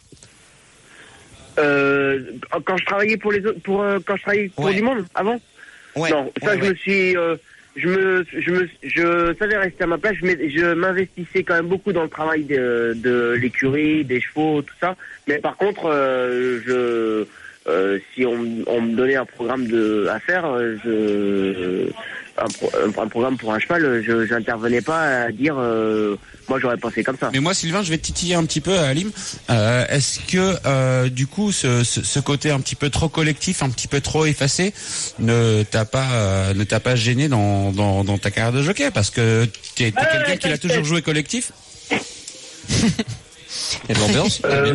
Euh, quand je travaillais pour les autres, pour euh, quand je travaillais pour Ouais. du monde avant. Ouais. Non, ça ouais, je ouais. me suis, euh, je me, je me, je savais rester à ma place. Je, m'ai- je m'investissais quand même beaucoup dans le travail de, de l'écurie, des chevaux, tout ça. Mais par contre, euh, je, euh, si on, on me donnait un programme de à faire, euh, je, un, pro, un, un programme pour un cheval, je j'intervenais pas à dire euh, moi j'aurais pensé comme ça. Mais moi, Sylvain, je vais te titiller un petit peu à Alim. Euh, est-ce que euh, du coup, ce, ce, ce côté un petit peu trop collectif, un petit peu trop effacé, ne t'a pas euh, ne t'a pas gêné dans, dans dans ta carrière de jockey, parce que t'es, t'es Ah, quelqu'un ouais, qui a toujours joué collectif. Il y a de l'ambiance. Euh...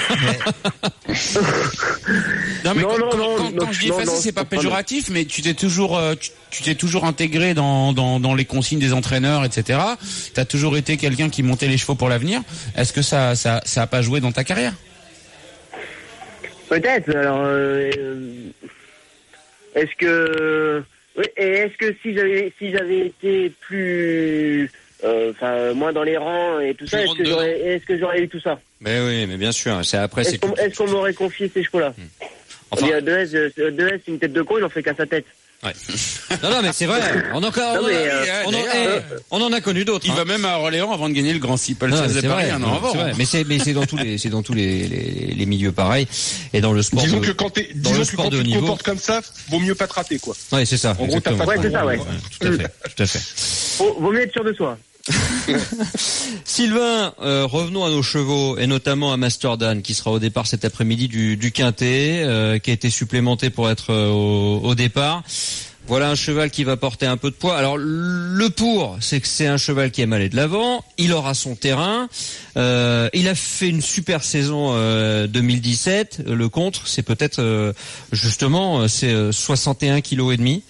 Non mais Non, quand, non, quand, non, quand, non, quand je dis non, effacé, non, c'est pas je comprends, péjoratif, mais tu t'es toujours, euh, tu, tu t'es toujours intégré dans, dans, dans les consignes des entraîneurs, et cetera. T'as toujours été quelqu'un qui montait les chevaux pour l'avenir. Est-ce que ça, ça, ça a pas joué dans ta carrière? Peut-être. Alors, euh, est-ce que, oui, et est-ce que si j'avais, si j'avais été plus, enfin, euh, moins dans les rangs et tout Plus ça, est-ce que rentre j'aurais, est-ce que j'aurais eu tout ça? Mais oui, mais bien sûr. C'est après, Est-ce c'est. qu'on, est-ce qu'on m'aurait confié ces chevaux-là? Enfin, Il y a deux S, deux S, une tête de con, il en fait qu'à sa tête. ouais. Non, non, mais c'est vrai. On en, on, Non, mais, euh, on, en, d'ailleurs, eh, on en a connu d'autres. Il hein. va même à Orléans avant de gagner le Grand Steeple Non, Chase mais de c'est Paris vrai, un an non, avant. c'est vrai. Mais c'est, mais c'est dans tous les, c'est dans tous les, les, les milieux pareils. Et dans le sport. Disons de, que quand t'es, dans disons le que sport quand de tu haut te niveau. comportes comme ça, vaut mieux pas te rater, quoi. Ouais, c'est ça. En gros, t'as exactement. pas Ouais, c'est ça, ouais. Tout à fait. Tout à fait. Vaut, vaut mieux être sûr de soi. Sylvain, euh, revenons à nos chevaux et notamment à Master Dan qui sera au départ cet après-midi du, du Quintet, euh, qui a été supplémenté pour être euh, au, au départ. Voilà un cheval qui va porter un peu de poids. Alors le pour, c'est que c'est un cheval qui aime aller de l'avant. Il aura son terrain. Euh, il a fait une super saison euh, deux mille dix-sept. Le contre, c'est peut-être euh, justement c'est euh, soixante et un kilos et demi.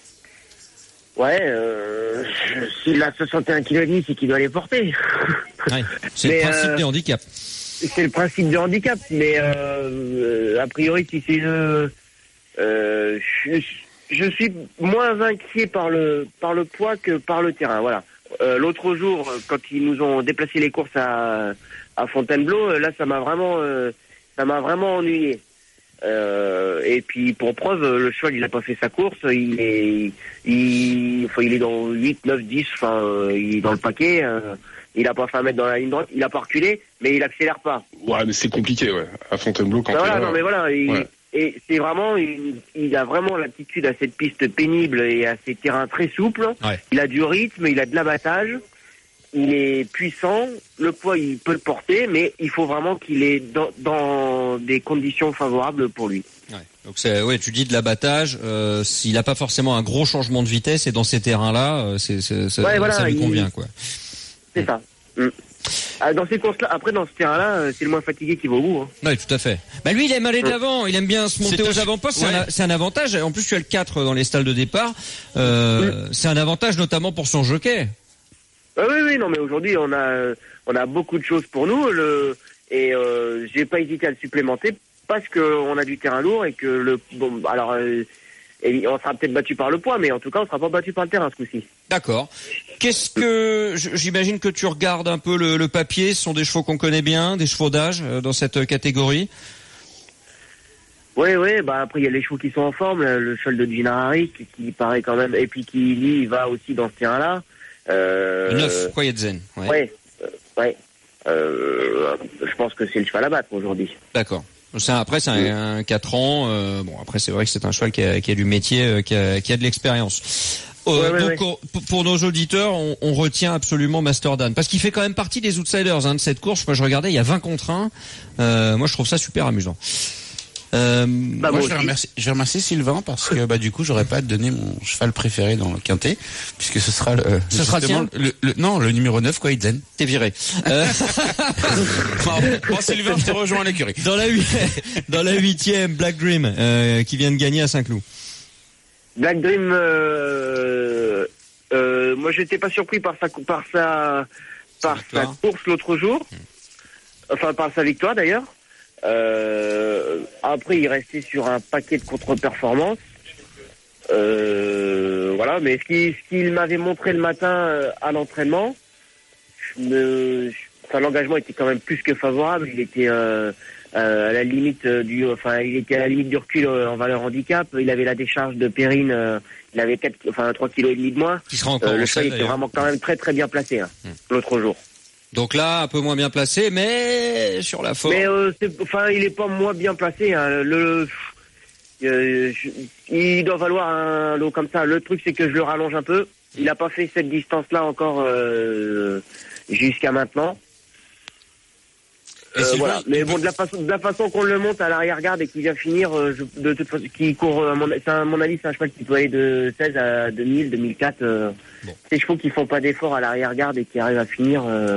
Ouais, euh, s'il a soixante et un kilos et demi, c'est qu'il doit les porter. Ouais, c'est Mais, le principe euh, des handicaps. C'est le principe du handicap, mais euh, euh, a priori, si c'est une, euh, je, je suis moins inquiet par le par le poids que par le terrain. Voilà. Euh, l'autre jour, quand ils nous ont déplacé les courses à à Fontainebleau, là, ça m'a vraiment euh, ça m'a vraiment ennuyé. Euh, et puis pour preuve, le cheval il a pas fait sa course, il est, il, enfin il est dans huit, neuf, dix, enfin euh, il est dans le paquet. Euh, il a pas fait un mètre dans la ligne droite, il a pas reculé, mais il accélère pas. Ouais, mais c'est compliqué, ouais. À Fontainebleau, quand Ben t'es voilà, là, non mais voilà, il, ouais. et c'est vraiment, il, il a vraiment l'attitude à cette piste pénible et à ces terrains très souples. Ouais. Il a du rythme, il a de l'abattage. Il est puissant, le poids il peut le porter, mais il faut vraiment qu'il est dans, dans des conditions favorables pour lui. Ouais. Donc c'est, ouais, tu dis de l'abattage. Euh, s'il n'a pas forcément un gros changement de vitesse et dans ces terrains-là, euh, c'est, c'est, ça, Ouais, voilà, ça lui il- convient quoi. C'est Mm. ça. Mm. Ah, dans ces courses-là, après dans ce terrain-là, euh, c'est le moins fatigué qui va au bout. Hein. Oui, tout à fait. Bah lui, il aime aller de l'avant, il aime bien se monter C'est aux un- avant-postes, c'est, ouais. un, c'est un avantage. En plus, tu as le quatre dans les stalles de départ. Euh, C'est un avantage notamment pour son jockey. Ah oui, oui, non, mais aujourd'hui on a, on a beaucoup de choses pour nous, le, et euh, j'ai pas hésité à le supplémenter parce que on a du terrain lourd et que le, bon, alors, euh, et on sera peut-être battu par le poids, mais en tout cas on sera pas battu par le terrain ce coup-ci. D'accord. Qu'est-ce que j- j'imagine que tu regardes un peu le, le papier. Ce sont des chevaux qu'on connaît bien, des chevaux d'âge euh, dans cette catégorie. Oui, oui, bah après il y a les chevaux qui sont en forme, le, le cheval de Gina qui, qui paraît quand même, et puis qui lui il va aussi dans ce terrain-là. Euh, Le neuf, Quiet Zen. Ouais. Ouais, euh, ouais. Euh, je pense que c'est le cheval à battre aujourd'hui. D'accord. C'est un- après, c'est un, un quatre ans. Euh, bon, après, c'est vrai que c'est un cheval qui a, qui a du métier, euh, qui, a, qui a de l'expérience. Euh, Ouais, ouais, donc, ouais. on- pour- pour nos auditeurs, on, on retient absolument Master Dan parce qu'il fait quand même partie des outsiders hein, de cette course. Moi, je regardais, il y a vingt contre un. Euh, moi, je trouve ça super amusant. Euh, Bah, Moi, moi je vais, aussi. remercier, je vais remercier Sylvain parce que bah du coup j'aurais pas à te donner mon cheval préféré dans le quintet puisque ce sera le Ce sera le justement tien le, le- non le numéro neuf quoi Zen. T'es viré. Euh, Bon, bon, Sylvain je te rejoins à l'écurie. dans la huit- dans la huitième, Black Dream euh, qui vient de gagner à Saint-Cloud. Black Dream, euh, euh, moi j'étais pas surpris par sa par sa par sa victoire. course l'autre jour, enfin par sa victoire d'ailleurs. Euh, après il restait sur un paquet de contre-performances. Euh, voilà, mais ce qu'il ce qu'il m'avait montré le matin euh, à l'entraînement, je me, je- enfin l'engagement était quand même plus que favorable. Il était euh, euh, à la limite euh, du, enfin il était à la limite du recul euh, en valeur handicap. Il avait la décharge de Perrine, euh, il avait quatre, enfin trois kilos et demi de moins. Qui sera encore Euh, en le selle, cheval était d'ailleurs. vraiment quand même très très bien placé hein, l'autre jour. Donc là, un peu moins bien placé, mais sur la forme. Mais euh, c'est- enfin il est pas moins bien placé. Hein. Le, Euh, je- il doit valoir un lot comme ça. Le truc, c'est que je le rallonge un peu. Il a pas fait cette distance-là encore euh, jusqu'à maintenant. Et Euh, Sylvain, voilà. tu Mais peux- bon, de la façon, de la façon qu'on le monte à l'arrière-garde et qu'il vient finir, euh, je, de toute façon, qui court, à mon, c'est un, à mon avis, c'est un cheval qui peut aller de seize à deux mille, deux mille quatre. Euh, Bon. Ces chevaux qui font pas d'effort à l'arrière-garde et qui arrivent à finir. Euh,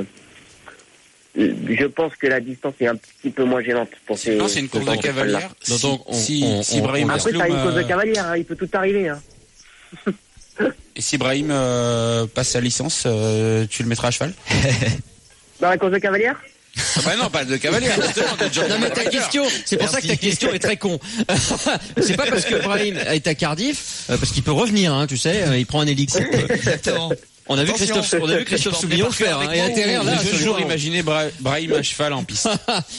je pense que la distance est un petit peu moins gênante pour ces. Non, c'est une course pour de ces chevals-là. cavalière. Donc, Si, on- on- si, on- si on- Brahim Après, Asloum, ça a une cause de euh, cavalière, hein, il peut tout arriver. Hein. et si Brahim euh, passe sa licence, euh, tu le mettras à cheval? Dans la course de cavalière? Ah bah non, pas de cavalière. justement, t'es déjà- Non mais ta question, c'est pour ça que ta question est très con. C'est pas parce que Brahim est à Cardiff, euh, parce qu'il peut revenir, hein, tu sais, euh, il prend un élixir. Exactement. On a vu Attention. Christophe, on a vu Christophe Je Soumillon le porte mes faire, hein, marqueurs et avec moi, atterrir là. J'ai toujours absolument. imaginé Bra- Brahim à cheval en piste.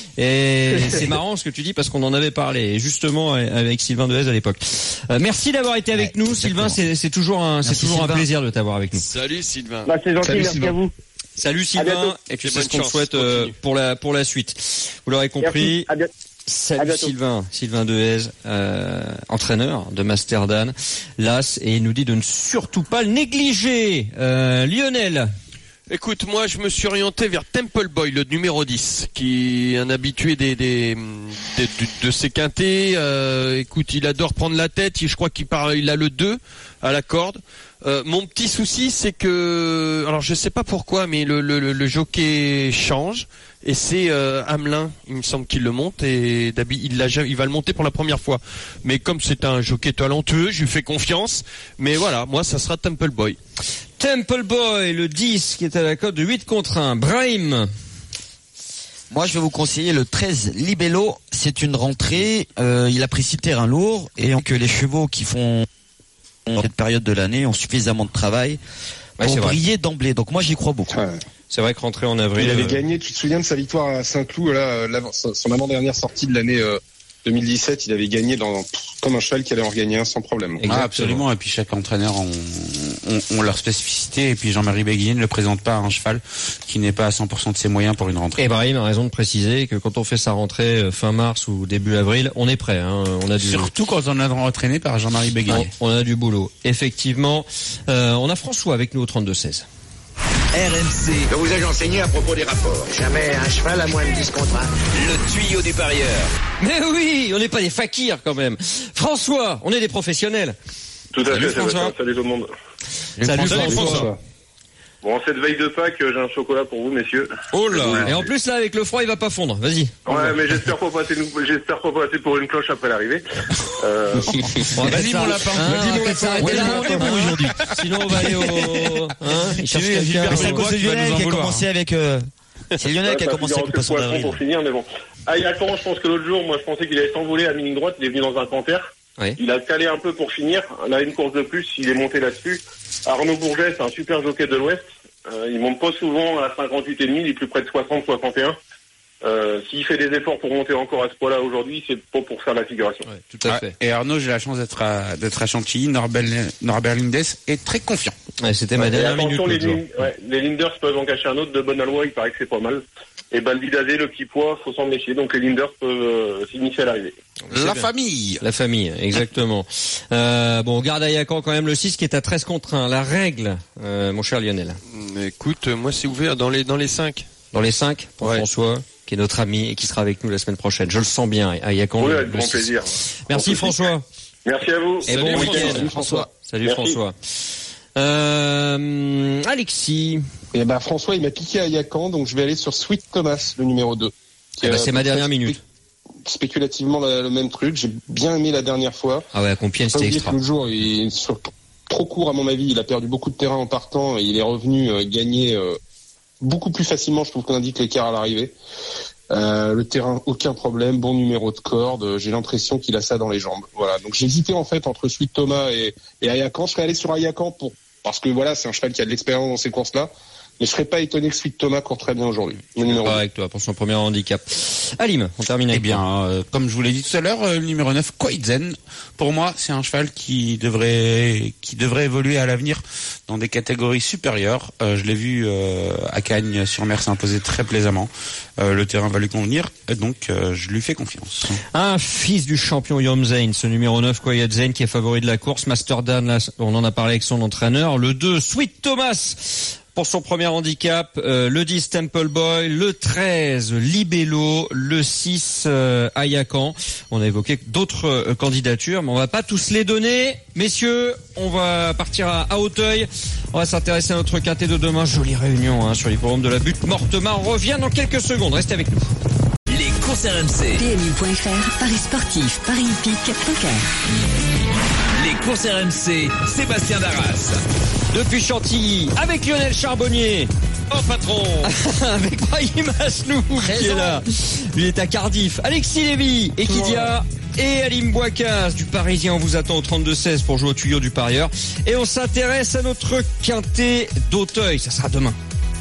Et c'est marrant ce que tu dis parce qu'on en avait parlé, et justement avec Sylvain Dehaze à l'époque. Euh, merci d'avoir été avec Ouais, nous, Sylvain. C'est, c'est toujours un, c'est Merci, toujours un Sylvain. plaisir de t'avoir avec nous. Salut Sylvain. Bah, c'est gentil, Salut, merci Sylvain. à vous. Salut bientôt. Sylvain, et puis Et c'est ce bonne qu'on te chance, souhaite euh, continue. pour la pour la suite. Vous l'aurez compris. Merci. À bientôt. À Salut bientôt. Sylvain, Sylvain Dehaze, euh, entraîneur de Masterdan, l'As, et il nous dit de ne surtout pas le négliger. Euh, Lionel. Écoute, moi je me suis orienté vers Temple Boy, le numéro dix, qui est un habitué des, des, des- de, de ces quintés. Euh, écoute, il adore prendre la tête, il- je crois qu'il part, il a le deux à la corde. Euh, mon petit souci, c'est que, alors je sais pas pourquoi, mais le, le, le, le jockey change, et c'est euh, Hamelin, il me semble qu'il le monte, et d'habitude il, l'a jamais- il va le monter pour la première fois. Mais comme c'est un jockey talentueux, je lui fais confiance. Mais voilà, moi ça sera Temple Boy. Temple Boy, le dix, qui est à la cote de huit contre un. Brahim. Moi, je vais vous conseiller le treize Libello. C'est une rentrée. Euh, il a pris six terrains lourds et que les chevaux qui font cette période de l'année ont suffisamment de travail Ouais, pour c'est vrai. briller d'emblée. Donc moi, j'y crois beaucoup. Ouais. C'est vrai que rentrer en avril. Il avait euh, gagné, tu te souviens de sa victoire à Saint-Cloud, là, euh, l'avant- son avant-dernière sortie de l'année euh, deux mille dix-sept, il avait gagné dans, comme un cheval qui allait en gagner un sans problème. Exactement. Ah, absolument. Et puis chaque entraîneur ont, ont, ont leur spécificité. Et puis Jean-Marie Béguier ne le présente pas à un cheval qui n'est pas à cent pour cent de ses moyens pour une rentrée. Et Brahim a raison de préciser que quand on fait sa rentrée euh, fin mars ou début avril, on est prêt. Hein, on a du, Surtout quand on est entraîné par Jean-Marie Béguier. on, on a du boulot. Effectivement, euh, on a François avec nous au trente-deux seize. R M C, Que vous ai enseigné à propos des rapports. Jamais un cheval à moins de dix contre un. le tuyau du parieur. Mais oui, on n'est pas des fakirs quand même. François, on est des professionnels. Tout à Salut, fait, ça va François. bien. Salut tout le monde. Salut, Salut, François. François. Bon, cette veille de Pâques, j'ai un chocolat pour vous, messieurs. Oh là. Et en plus là, avec le froid, il va pas fondre. Vas-y. Ouais, mais j'espère pas passer, j'espère pas passer pour une cloche après l'arrivée. Euh, On va Vas-y, peut-être mon s'arrêter- lapin. Hein, Vas-y, on va mon peut-être lapin. s'arrêter Ouais, là, mon lapin. hein. aujourd'hui. Sinon, on va aller au. Hein, il cherche J'ai vu- j'ai quelqu'un. vu C'est à Personne cause voit de qui va Lionel nous en qui a vouloir. commencé avec. Euh... C'est Lionel qui a ça commencé finira avec le que poisson poisson d'avril. pour finir, mais bon. Ah, Yacan, je pense que l'autre jour, moi, je pensais qu'il allait s'envoler à mi-ligne droite, il est venu dans un canter. Oui. Il a calé un peu pour finir. Là, une course de plus, il est monté là-dessus. Arnaud Bourget, c'est un super jockey de l'Ouest. Euh, il monte pas souvent à cinquante-huit et demi, il est plus près de soixante, soixante et un. Euh, s'il fait des efforts pour monter encore à ce poids-là aujourd'hui, c'est pas pour faire la figuration. Ouais, tout à Ouais. fait. Et Arnaud, j'ai la chance d'être à, d'être à Chantilly. Norbert, Norbert Lindes est très confiant. Ouais, c'était ma Et dernière minute. attention, les, l'autre jour. lin- ouais, les Linders peuvent en cacher un autre de bonne aloi, il paraît que c'est pas mal. Et Balbidazé, le petit poids, faut s'en méfier. Donc les Linders peuvent euh, s'initier à l'arrivée. C'est La bien. famille. La famille, exactement. Euh, bon, on garde à Yacan quand même le six qui est à treize contre un. La règle, euh, mon cher Lionel. Mais écoute, moi c'est ouvert dans les dans les cinq. Dans les cinq, pour Ouais. François, qui est notre ami et qui sera avec nous la semaine prochaine. Je le sens bien à Yacan. Oui, le- avec le grand six. plaisir. Merci Sans souci. François. Merci à vous. Et Salut, bon François. week-end. Salut, François. Salut Merci. François. Euh, Alexis. Et ben François, il m'a piqué à Yacan, donc je vais aller sur Sweet Thomas, le numéro deux. Qui Eh ben, est c'est à ma peu dernière près minute. Spéculativement le, le même truc. J'ai bien aimé la dernière fois. Ah ouais, à Compiègne, Pas c'était oublier extra. que le jour, il est sur trop court à mon avis. Il a perdu beaucoup de terrain en partant et il est revenu euh, gagner euh, beaucoup plus facilement, je trouve, qu'on indique l'écart à l'arrivée. Euh, le terrain, aucun problème, bon numéro de corde. euh, J'ai l'impression qu'il a ça dans les jambes. Voilà. Donc j'hésitais en fait entre Sweet Thomas et, et Ayacan. Je serais allé sur Ayacan pour parce que voilà, c'est un cheval qui a de l'expérience dans ces courses-là. Mais je serais pas étonné que Sweet Thomas court très bien aujourd'hui. Le numéro avec toi pour son premier handicap. Alim, on termine avec Eh bien, euh, comme je vous l'ai dit tout à l'heure, euh, le numéro neuf, Kwaizen, pour moi, c'est un cheval qui devrait qui devrait évoluer à l'avenir dans des catégories supérieures. Euh, je l'ai vu euh, à Cagnes sur mer s'imposer très plaisamment. Euh, le terrain va lui convenir, donc euh, je lui fais confiance. Un fils du champion Yom Zayn, ce numéro neuf, Kwaizen, qui est favori de la course. Master Dan, là, on en a parlé avec son entraîneur. Le deux, Sweet Thomas, pour son premier handicap, euh, le dix Temple Boy, le treize Libello, le six euh, Ayakan. On a évoqué d'autres euh, candidatures, mais on va pas tous les donner. Messieurs, on va partir à, à Auteuil. On va s'intéresser à notre quintet de demain. Jolie réunion hein, sur l'hippodrome de la Butte Mortemat. On revient dans quelques secondes. Restez avec nous. Les courses R M C. P M U point F R, Paris sportif, Paris hippique, poker. Les courses R M C, Sébastien Darras. Depuis Chantilly, avec Lionel Charbonnier. Oh patron. Avec Brahim Asnou qui est là. Lui est à Cardiff. Alexis Lévy, Equidia et Alim Bouakas du Parisien. On vous attend au trente-deux seize pour jouer au tuyau du parieur. Et on s'intéresse à notre quintet d'Auteuil. Ça sera demain.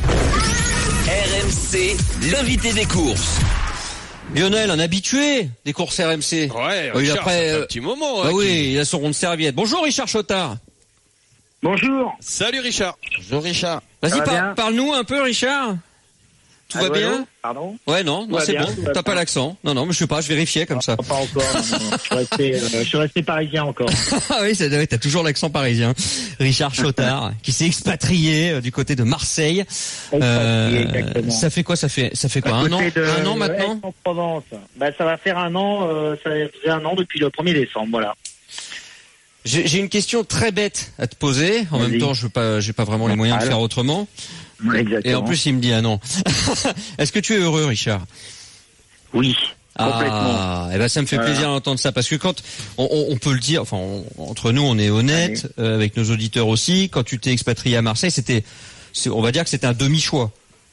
R M C, l'invité des courses. Lionel, un habitué des courses R M C. Ouais, oui, Richard, après, ça fait euh, un petit moment. Bah hein, oui, qui- il a son rond de serviette. Bonjour Richard Chotard. Bonjour. Salut Richard. Bonjour Richard. Vas-y, Ça va par- bien parle-nous un peu Richard. Tout va Allô, bien? allô Pardon. Ouais, non, non, va c'est bien, bon. tout va T'as pas bien. l'accent. Non, non, mais je sais pas, je vérifiais comme ça. Pas encore. non, non, je, suis resté, euh, je suis resté parisien encore. Ah oui, c'est, ouais, t'as toujours l'accent parisien. Richard Chotard, qui s'est expatrié euh, du côté de Marseille. Expatrié, exactement. ça fait quoi? Ça fait, ça fait quoi? À Un an? côté de Un an maintenant? Aix-en-Provence. Bah, ça va faire un an. Euh, ça fait un an depuis le premier décembre. Voilà. J'ai, j'ai une question très bête à te poser. En Vas-y. même temps, je veux pas, j'ai pas vraiment les moyens de Alors. faire autrement. Exactement. Et en plus, il me dit ah non. Est-ce que tu es heureux, Richard? Oui. Complètement. Ah, et ben ça me fait Voilà. plaisir d'entendre ça parce que quand on, on, on peut le dire, enfin on- entre nous on est honnête euh, avec nos auditeurs aussi. Quand tu t'es expatrié à Marseille, c'était, c'est, on va dire que c'était un demi-choix.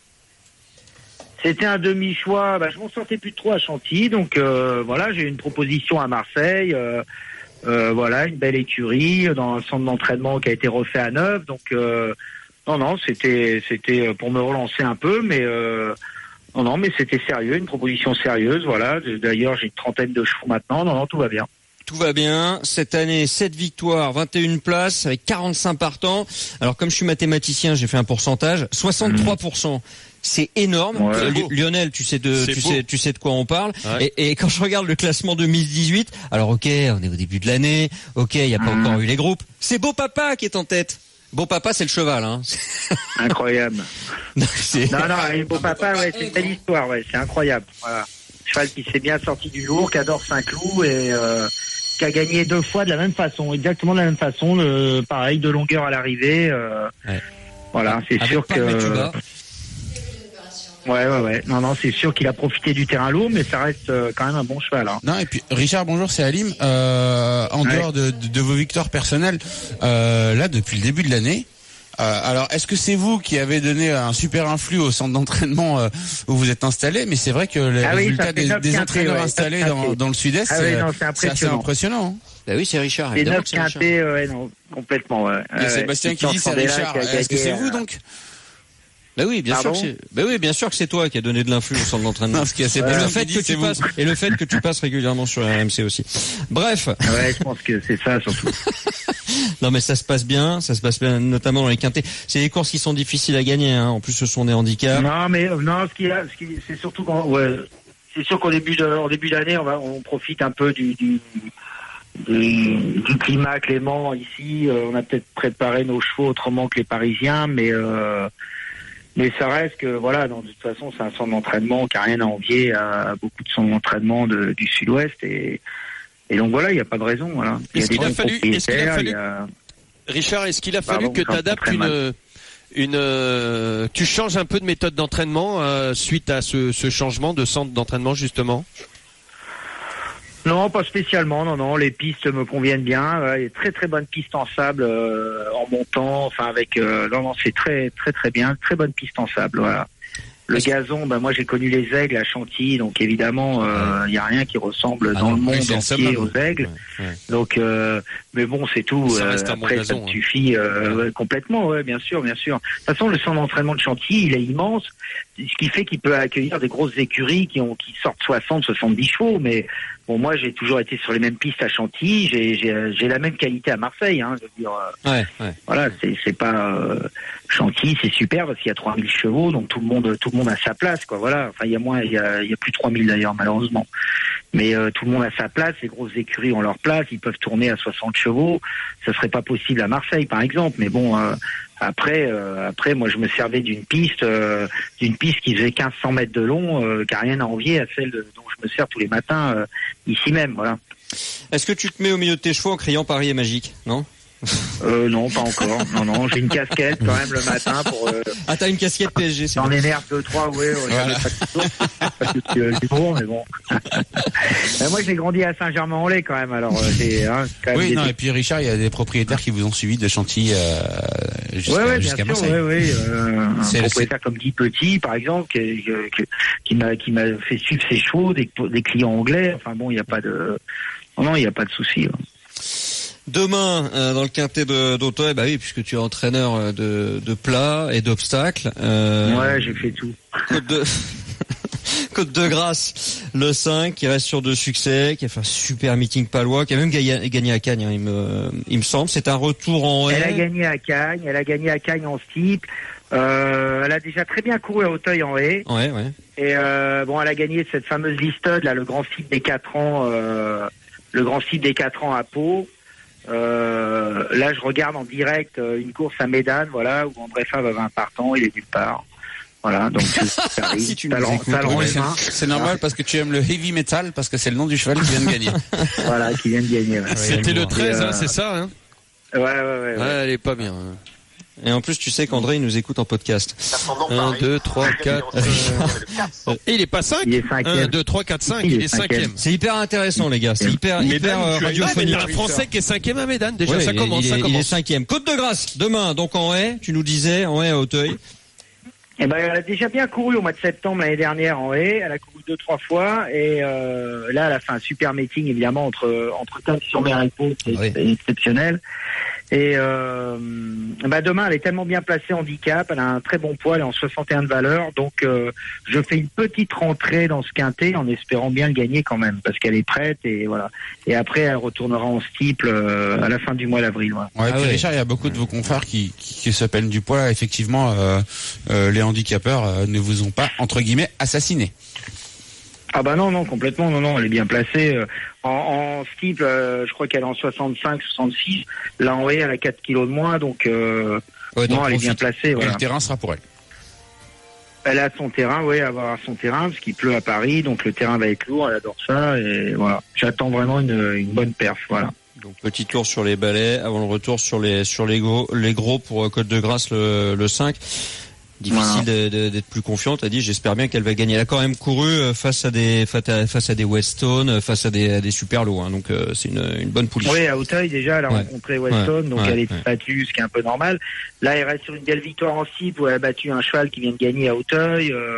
C'était un demi-choix. Bah, je m'en sortais plus de trop à Chantilly, donc euh, voilà, j'ai eu une proposition à Marseille. Euh, euh, voilà, une belle écurie dans un centre d'entraînement qui a été refait à neuf. Donc euh, non, non, c'était c'était pour me relancer un peu, mais euh, non, non, mais c'était sérieux, une proposition sérieuse. Voilà. D'ailleurs, j'ai une trentaine de chevaux maintenant. Non, non, tout va bien. Tout va bien. Cette année, sept victoires, vingt et une places avec quarante-cinq partants. Alors comme je suis mathématicien, j'ai fait un pourcentage. soixante-trois pour cent. C'est énorme. Ouais. Euh, C'est Li- Lionel, tu sais de, C'est tu beau. sais, tu sais de quoi on parle. Ouais. Et, et quand je regarde le classement deux mille dix-huit, alors ok, on est au début de l'année. Ok, il n'y a pas Mhm. encore eu les groupes. C'est Beau Papa qui est en tête. Beau Papa, c'est le cheval, hein. Incroyable. Non, c'est- Non, non, et beau papa, ouais, c'est une belle histoire, ouais, c'est incroyable. Voilà. Cheval qui s'est bien sorti du lourd, qui adore Saint-Cloud et euh, qui a gagné deux fois de la même façon, exactement de la même façon, le, pareil, de longueur à l'arrivée. Euh, Ouais. Voilà, c'est Avec sûr pas de que. Metuba. Ouais, ouais, ouais. Non, non, c'est sûr qu'il a profité du terrain lourd, mais ça reste euh, quand même un bon cheval. Hein. Non, et puis Richard, bonjour, c'est Alim. Euh, en Ouais. dehors de, de, de vos victoires personnelles, euh, là depuis le début de l'année, euh, alors est-ce que c'est vous qui avez donné un super influx au centre d'entraînement euh, où vous êtes installé? Mais c'est vrai que les Ah oui, résultats ça fait des, neuf des quintés, entraîneurs ouais, installés neuf dans, quintés. dans le sud-est, Ah c'est oui, non, c'est c'est assez impressionnant. impressionnant. hein. Bah oui, c'est Richard. Les évidemment neuf que c'est Richard. quintés, ouais, non, complètement, ouais. Il y a Ouais, Sébastien ouais. qui dit c'est Candela Richard. qui a Est-ce que gagné, c'est vous euh, donc? Bah oui, bien Pardon sûr que c'est, bah oui, bien sûr que c'est toi qui a donné de l'influx au centre d'entraînement. Non, parce qu'il y a et Sébastien le qui fait dit que c'est tu vous. passes, et le fait que tu passes régulièrement sur R M C aussi. Bref. Ouais, je pense que c'est ça, surtout. Non, mais ça se passe bien, ça se passe bien, notamment dans les quintés. C'est des courses qui sont difficiles à gagner, hein. En plus, ce sont des handicaps. Non, mais euh, non, ce qui, a- ce qui c'est surtout quand, ouais, c'est sûr qu'au début de, en début d'année, on va, on profite un peu du, du, du, du climat clément ici. Euh, on a peut-être préparé nos chevaux autrement que les Parisiens, mais euh, mais ça reste que voilà, dans, de toute façon, c'est un centre d'entraînement qui a rien à envier à beaucoup de centres d'entraînement de, du Sud-Ouest et et donc voilà, il n'y a pas de raison. Voilà. Il y a Est-ce des qu'il a bons fallu- est-ce qu'il a propriétaires, fallu- il y a- Richard, est-ce qu'il a fallu Pardon, que tu j'entends adaptes très une, mal. une, euh, tu changes un peu de méthode d'entraînement euh, suite à ce, ce changement de centre d'entraînement justement? Non, pas spécialement. Non, non, les pistes me conviennent bien. Ouais, il y a très très bonnes pistes en sable euh, en montant. Enfin, avec euh, non, non, c'est très très très bien. Très bonne piste en sable. Voilà. Le gazon, ben moi j'ai connu les aigles à Chantilly, donc évidemment il euh, y a rien qui ressemble Ah dans non, le monde oui, c'est le entier summum. aux aigles. Ouais, ouais. Donc euh, Mais bon, c'est tout. Ça euh, reste un bon après, gazon, ça hein. suffit euh, ouais, complètement, ouais, bien sûr, bien sûr. De toute façon, le centre d'entraînement de Chantilly, il est immense, ce qui fait qu'il peut accueillir des grosses écuries qui ont qui sortent soixante, soixante-dix chevaux. Mais bon, moi, j'ai toujours été sur les mêmes pistes à Chantilly. J'ai j'ai, j'ai la même qualité à Marseille. Hein, je veux dire, euh, Ouais, ouais. voilà, c'est c'est pas euh, Chantilly, c'est super parce qu'il y a trois mille chevaux, donc tout le monde tout le monde a sa place, quoi. Voilà. Enfin, il y a moins, il y a il y a plus de trois mille d'ailleurs, malheureusement. Mais euh, tout le monde a sa place, les grosses écuries ont leur place, ils peuvent tourner à soixante chevaux. Ça serait pas possible à Marseille, par exemple. Mais bon, euh, après, euh, après, moi, je me servais d'une piste, euh, d'une piste qui faisait quinze cents mètres de long, euh, qui a rien à envier à celle de- dont je me sers tous les matins euh, ici même. Voilà. Est-ce que tu te mets au milieu de tes chevaux en criant Paris est magique? Non? Euh, non, pas encore. Non, non, j'ai une casquette quand même le matin pour. Euh, Ah, t'as une casquette P S G, c'est J'en bien. énerve deux, trois, ouais, ouais, Voilà. pas toujours, parce que c'est euh, du gros, mais bon. Euh, moi, j'ai grandi à Saint-Germain-en-Laye quand même, alors euh, c'est hein, quand même Oui, des- non, et puis Richard, il y a des propriétaires qui vous ont suivi de Chantilly euh, jusqu'à Ouais, ouais, bien jusqu'à sûr, Marseille. ouais, ouais. Euh, un C'est- propriétaire comme Guy Petit, par exemple, qui, qui, qui m'a qui m'a fait suivre ses chevaux, des, des clients anglais. Enfin bon, il n'y a pas de, non, non, il n'y a pas de souci. hein. Demain, euh, dans le quintet de d'Auteuil, bah oui, puisque tu es entraîneur euh, de, de plat et d'obstacles. Euh, Ouais, j'ai fait tout. Côte de Côte de Grâce, le cinq, qui reste sur deux succès, qui a fait un super meeting palois, qui a même gagné, gagné à Cagnes, hein, il me, il me semble. C'est un retour en Elle a haie. gagné à Cagnes, elle a gagné à Cagnes en steeple. Euh, elle a déjà très bien couru à Auteuil en haie. Ouais, ouais. Et euh, bon, elle a gagné cette fameuse Listed, là, le grand site des quatre ans, euh, le grand site des quatre ans à Pau. Euh, là, je regarde en direct euh, une course à Médane, voilà, où André Favre avait un partant, il est nulle part. Voilà, donc ça arrive. Si tu ça nous le rend- écoutes, ça le Oui, rend mais c'est- humain. c'est normal parce que tu aimes le heavy metal parce que c'est le nom du cheval qui vient de gagner. Voilà, qui vient de gagner. Ouais, C'était le treize, Et, euh, hein, c'est ça, hein? ouais, ouais, ouais. Ouais, ouais. elle est pas bien. hein. Et en plus, tu sais qu'André, il nous écoute en podcast. un, deux, trois, quatre. euh, Et il est pas cinq? Il est un, cinquième. deux, trois, quatre, cinq. Il Il est est cinquième. C'est hyper intéressant, les gars. C'est hyper, Médane, hyper euh, tu as- Ah, mais radiophonique. t'as un Français qui est cinquième à Médane. Déjà, Ouais, ça il- commence, il, ça est, il est commence. cinquième. Côte de Grâce, demain, donc en haie, tu nous disais, en haie à Auteuil. Eh ben, elle a déjà bien couru au mois de septembre l'année dernière en haie. Elle a couru deux, trois fois. Et euh, là, elle a fait un super meeting, évidemment, entre entre Cannes-sur-Mer et Pau. C'est Oui. c'est exceptionnel. Et euh, bah demain, elle est tellement bien placée handicap. Elle a un très bon poids. Elle est en soixante et un de valeur. Donc, euh, je fais une petite rentrée dans ce quintet en espérant bien le gagner quand même. Parce qu'elle est prête. Et voilà. Et après, elle retournera en steeple euh, à la fin du mois d'avril. Voilà. Ouais, et Ah puis ouais. Richard, il y a beaucoup de vos confrères qui, qui, qui se peignent du poids. Effectivement, euh, euh, les handicapeurs euh, ne vous ont pas, entre guillemets, assassiné. Ah bah non, non, complètement, non, non, elle est bien placée. Euh, En, en steeple, euh, je crois qu'elle est en soixante-cinq, soixante-six. Là, en haie, elle a quatre kilos de moins, donc euh, Ouais, non, donc elle est bien profite. placée. Et Voilà. le terrain sera pour elle. Elle a son terrain, oui, avoir son terrain, parce qu'il pleut à Paris, donc le terrain va être lourd, elle adore ça, et voilà. J'attends vraiment une, une bonne perf, voilà. Donc petit tour sur les balais avant le retour sur les sur les gros les gros pour euh, Côte de Grâce le, le cinq. Difficile de- de- d'être plus confiant. T'as dit, j'espère bien qu'elle va gagner. Elle a quand même couru euh, face à des face à, face à des Weston, euh, face à des, à des super lots. Hein, donc euh, c'est une, une bonne pouliche. Oui, à Auteuil, déjà, elle a Ouais. rencontré Weston, Ouais, donc ouais, elle est ouais. battue, ce qui est un peu normal. Là, elle reste sur une belle victoire en cible où elle a battu un cheval qui vient de gagner à Auteuil, euh,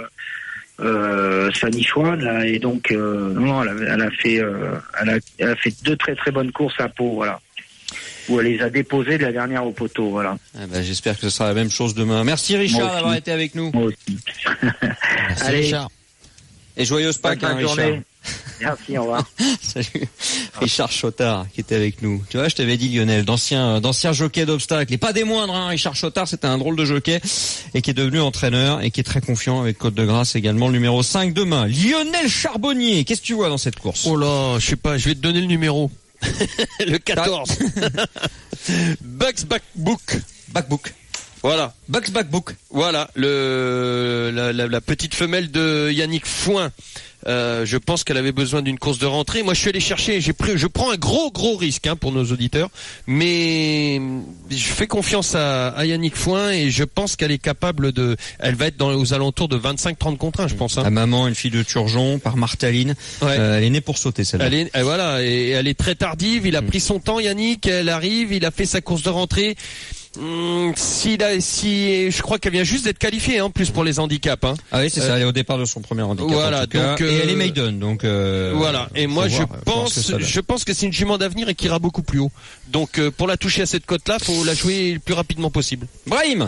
euh, Fanny Chouane, là, et donc, euh, non, non, elle a, elle a fait, euh, elle a, elle a fait deux très très bonnes courses à Pau, voilà. Où elle les a déposées de la dernière au poteau, voilà. Ah bah, j'espère que ce sera la même chose demain. Merci Richard Moi aussi. d'avoir été avec nous. Moi aussi. Merci Allez. Richard. Et joyeuse Bonne Pâques, fin hein, de Richard. journée. Merci, au revoir. Salut. Richard Chotard qui était avec nous. Tu vois, je t'avais dit Lionel, d'ancien d'ancien jockey d'obstacles et pas des moindres. Hein. Richard Chotard, c'était un drôle de jockey et qui est devenu entraîneur et qui est très confiant avec Côte de Grâce également. Le numéro cinq demain. Lionel Charbonnier. Qu'est-ce que tu vois dans cette course? Oh là, je sais pas, je vais te donner le numéro. Le quatorze. Bucks Backbook. Backbook. Voilà. Bucks Backbook. Voilà, le la, la, la petite femelle de Yannick Foin. Euh, je pense qu'elle avait besoin d'une course de rentrée. Moi, je suis allé chercher. J'ai pris, je prends un gros gros risque hein, pour nos auditeurs, mais je fais confiance à, à Yannick Foin et je pense qu'elle est capable de. Elle va être dans aux alentours de vingt-cinq trente contre un, je pense. Hein. La maman, une fille de Turgeon, par Martaline. Ouais. Euh, elle est née pour sauter celle-là. Elle est, et voilà, et elle est très tardive. Il a pris son temps, Yannick. Elle arrive, il a fait sa course de rentrée. Hum, si, là, si, je crois qu'elle vient juste d'être qualifiée, en plus, pour les handicaps, hein. Ah oui, c'est euh, ça, elle est au départ de son premier handicap. Voilà, en tout cas. donc, euh, et elle est maiden, donc, euh, voilà. Et moi, je voir, pense, je pense que c'est une jument d'avenir et qui ira beaucoup plus haut. Donc, euh, pour la toucher à cette cote-là, faut la jouer le plus rapidement possible. Brahim!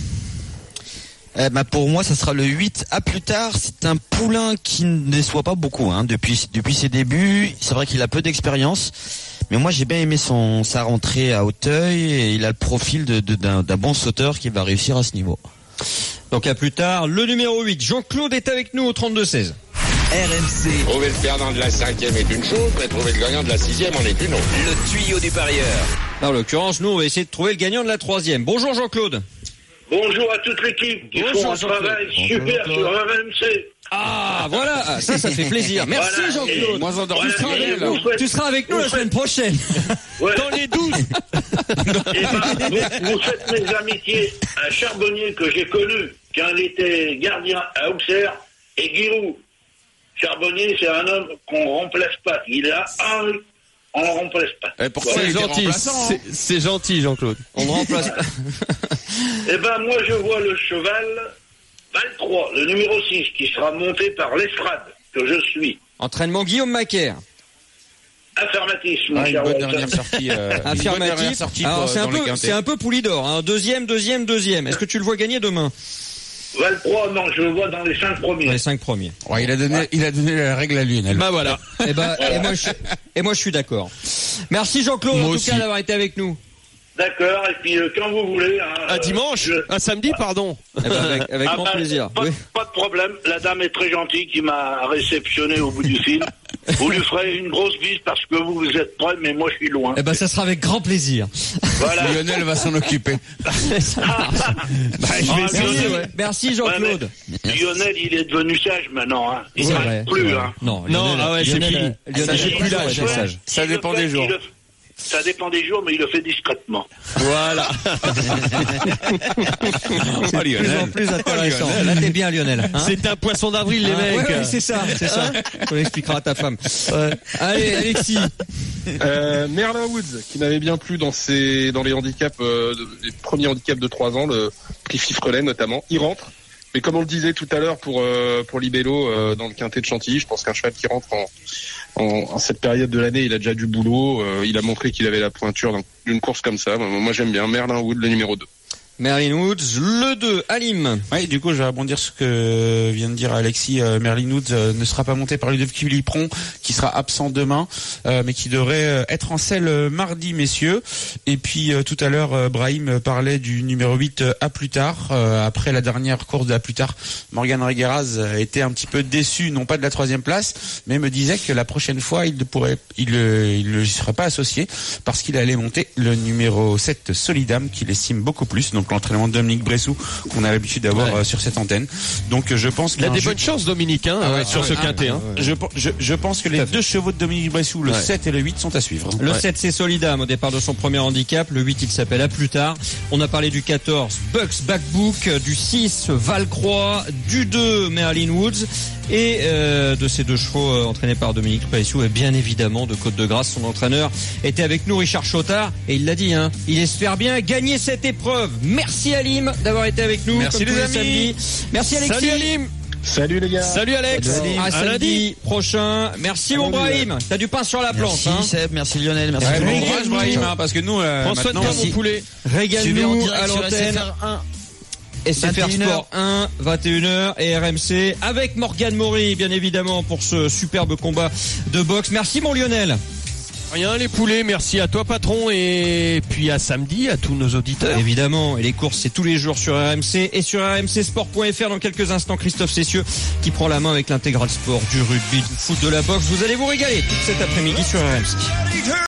Eh ben pour moi, ça sera le huit à plus tard. C'est un poulain qui ne déçoit pas beaucoup, hein, depuis, depuis ses débuts. C'est vrai qu'il a peu d'expérience. Mais moi, j'ai bien aimé son, sa rentrée à Hauteuil et il a le profil de, de, d'un, d'un bon sauteur qui va réussir à ce niveau. Donc à plus tard, le numéro huit. Jean-Claude est avec nous au trente-deux seize. R M C. Trouver le perdant de la cinquième est une chose, mais trouver le gagnant de la sixième en est une autre. Le tuyau du parieur. En l'occurrence, nous, on va essayer de trouver le gagnant de la troisième. Bonjour Jean-Claude. Bonjour à toute l'équipe qui Bonjour, font un travail super sur R M C. Ah, voilà, ça, ça fait plaisir. Merci Voilà, Jean-Claude. et- Moi, tu, voilà, seras et avec, vous faites- tu seras avec nous vous la semaine faites- prochaine. Ouais. Dans les douze. Eh ben, vous, vous faites mes amitiés à un charbonnier que j'ai connu quand il était gardien à Auxerre et Giroud. Charbonnier, c'est un homme qu'on remplace pas. Il est là, ah oui, on le remplace pas. Et pourquoi C'est il était gentil, remplaçant, hein. c'est, c'est gentil, Jean-Claude. On ne remplace pas. Eh ben, moi, je vois le cheval vingt-trois, le numéro six, qui sera monté par l'estrade, que je suis. Entraînement Guillaume Macaire. Affirmatif, mon Ah, une cher bonne Watson. dernière sortie. Euh, une bonne dernière Affirmatif. sortie Alors, pour- c'est un dans les peu, quintés. c'est un peu Poulidor, hein. Deuxième, deuxième, deuxième. Est-ce que tu le vois gagner demain? vingt-trois, non, je le vois dans les cinq premiers. Les cinq premiers. Ouais, il a donné, il a donné la règle à Lionel. Bah voilà. Et ben, et moi, je, et moi, je suis d'accord. Merci Jean-Claude, Moi en tout aussi. cas, d'avoir été avec nous. D'accord, et puis euh, quand vous voulez... Hein, Un euh, dimanche, je- un samedi, pardon. Eh ben, avec, avec Ah grand ben, plaisir. Pas, Oui. pas de problème. La dame est très gentille qui m'a réceptionné au bout du fil. Vous lui ferez une grosse bise parce que vous, vous êtes près, mais moi je suis loin. Eh ben, ça sera avec grand plaisir. Voilà. Lionel va s'en occuper. Ça marche. Bah, je Ah, vais Merci, essayer. ouais. merci Jean-Claude. Ouais, Lionel, il est devenu sage maintenant. Hein. Il C'est ne vrai, reste plus. c'est vrai. Hein. Non, Non, Lionel, ah ouais, c'est Lionel, fini. Lionel, Ça, j'ai j'ai plus plus l'âge l'âge, d'être ouais. sage. Ça Il le dépend fait- des jours. il le- Ça dépend des jours, mais il le fait discrètement. Voilà. C'est de plus en plus intéressant. Là, t'es bien, Lionel. Hein C'est un poisson d'avril, les Hein, mecs. ouais, ouais, c'est ça, c'est ça. On expliquera à ta femme. Allez, Alexis. Euh, Merlin Woods, qui m'avait bien plu dans ses, dans les handicaps, euh, de- les premiers handicaps de trois ans, le prix Fifrelet notamment, il rentre. Mais comme on le disait tout à l'heure pour euh, pour Libello euh, dans le quintet de Chantilly, je pense qu'un cheval qui rentre en, en, en cette période de l'année, il a déjà du boulot. Euh, il a montré qu'il avait la pointure dans- d'une course comme ça. Moi, j'aime bien Merlin Woods, le numéro deux. Merlin Woods, le deux, Alim. Ouais, du coup, je vais rebondir sur ce que vient de dire Alexis. Euh, Merlin Woods euh, ne sera pas monté par Ludovic Philippron, qui sera absent demain, euh, mais qui devrait euh, être en selle euh, mardi, messieurs. Et puis, euh, tout à l'heure, euh, Brahim parlait du numéro huit euh, à plus tard. Euh, après la dernière course de à plus tard, Morgan Regueraz euh, était un petit peu déçu, non pas de la troisième place, mais me disait que la prochaine fois, il ne pourrait, il, euh, il ne serait pas associé parce qu'il allait monter le numéro sept Solidam, qu'il estime beaucoup plus. Donc, l'entraînement de Dominique Bressou qu'on a l'habitude d'avoir Ouais. euh, sur cette antenne. Donc euh, je pense Il a qu'un des jeu- bonnes chances, Dominique, hein, Ah ouais, sur ah ce ouais, quintet. ah Hein. ouais. je, je, je pense que les Tout à fait. deux chevaux de Dominique Bressou, le Ouais. sept et le huit, sont à suivre. Le Ouais. sept, c'est Solidam au départ de son premier handicap. Le huit, il s'appelle à plus tard. On a parlé du quatorze, Bucks Backbook, du six, Valcroix, du deux, Merlin Woods, et euh, de ces deux chevaux euh, entraînés par Dominique Bressou, et bien évidemment de Côte-de-Grâce. Son entraîneur était avec nous, Richard Chotard, et il l'a dit, hein, il espère bien gagner cette épreuve. Merci Alim d'avoir été avec nous. Merci, comme les tous amis. samedis. Merci Alexis. Salut Alim. Salut les gars. Salut Alex. Salut. À À samedi lundi. prochain. Merci mon Brahim. T'as du pain sur la planche. Merci Hein. Seb, merci Lionel, merci Ouais, tout le bon monde. courage, Brahim, hein, parce que nous, euh, Prends soin de maintenant, toi, mon poulet. Suivez en Régale-nous direct à sur S l'antenne. F R un. S F R vingt et une heures. Sport un, vingt et une heures et R M C avec Morgane Maury, bien évidemment, pour ce superbe combat de boxe. Merci mon Lionel. Rien les poulets, merci à toi patron et puis à samedi à tous nos auditeurs. Évidemment, et les courses c'est tous les jours sur R M C et sur R M C sport point F R. Dans quelques instants, Christophe Cessieux qui prend la main avec l'intégral sport, du rugby, du foot, de la boxe. Vous allez vous régaler toute cet après-midi sur R M C.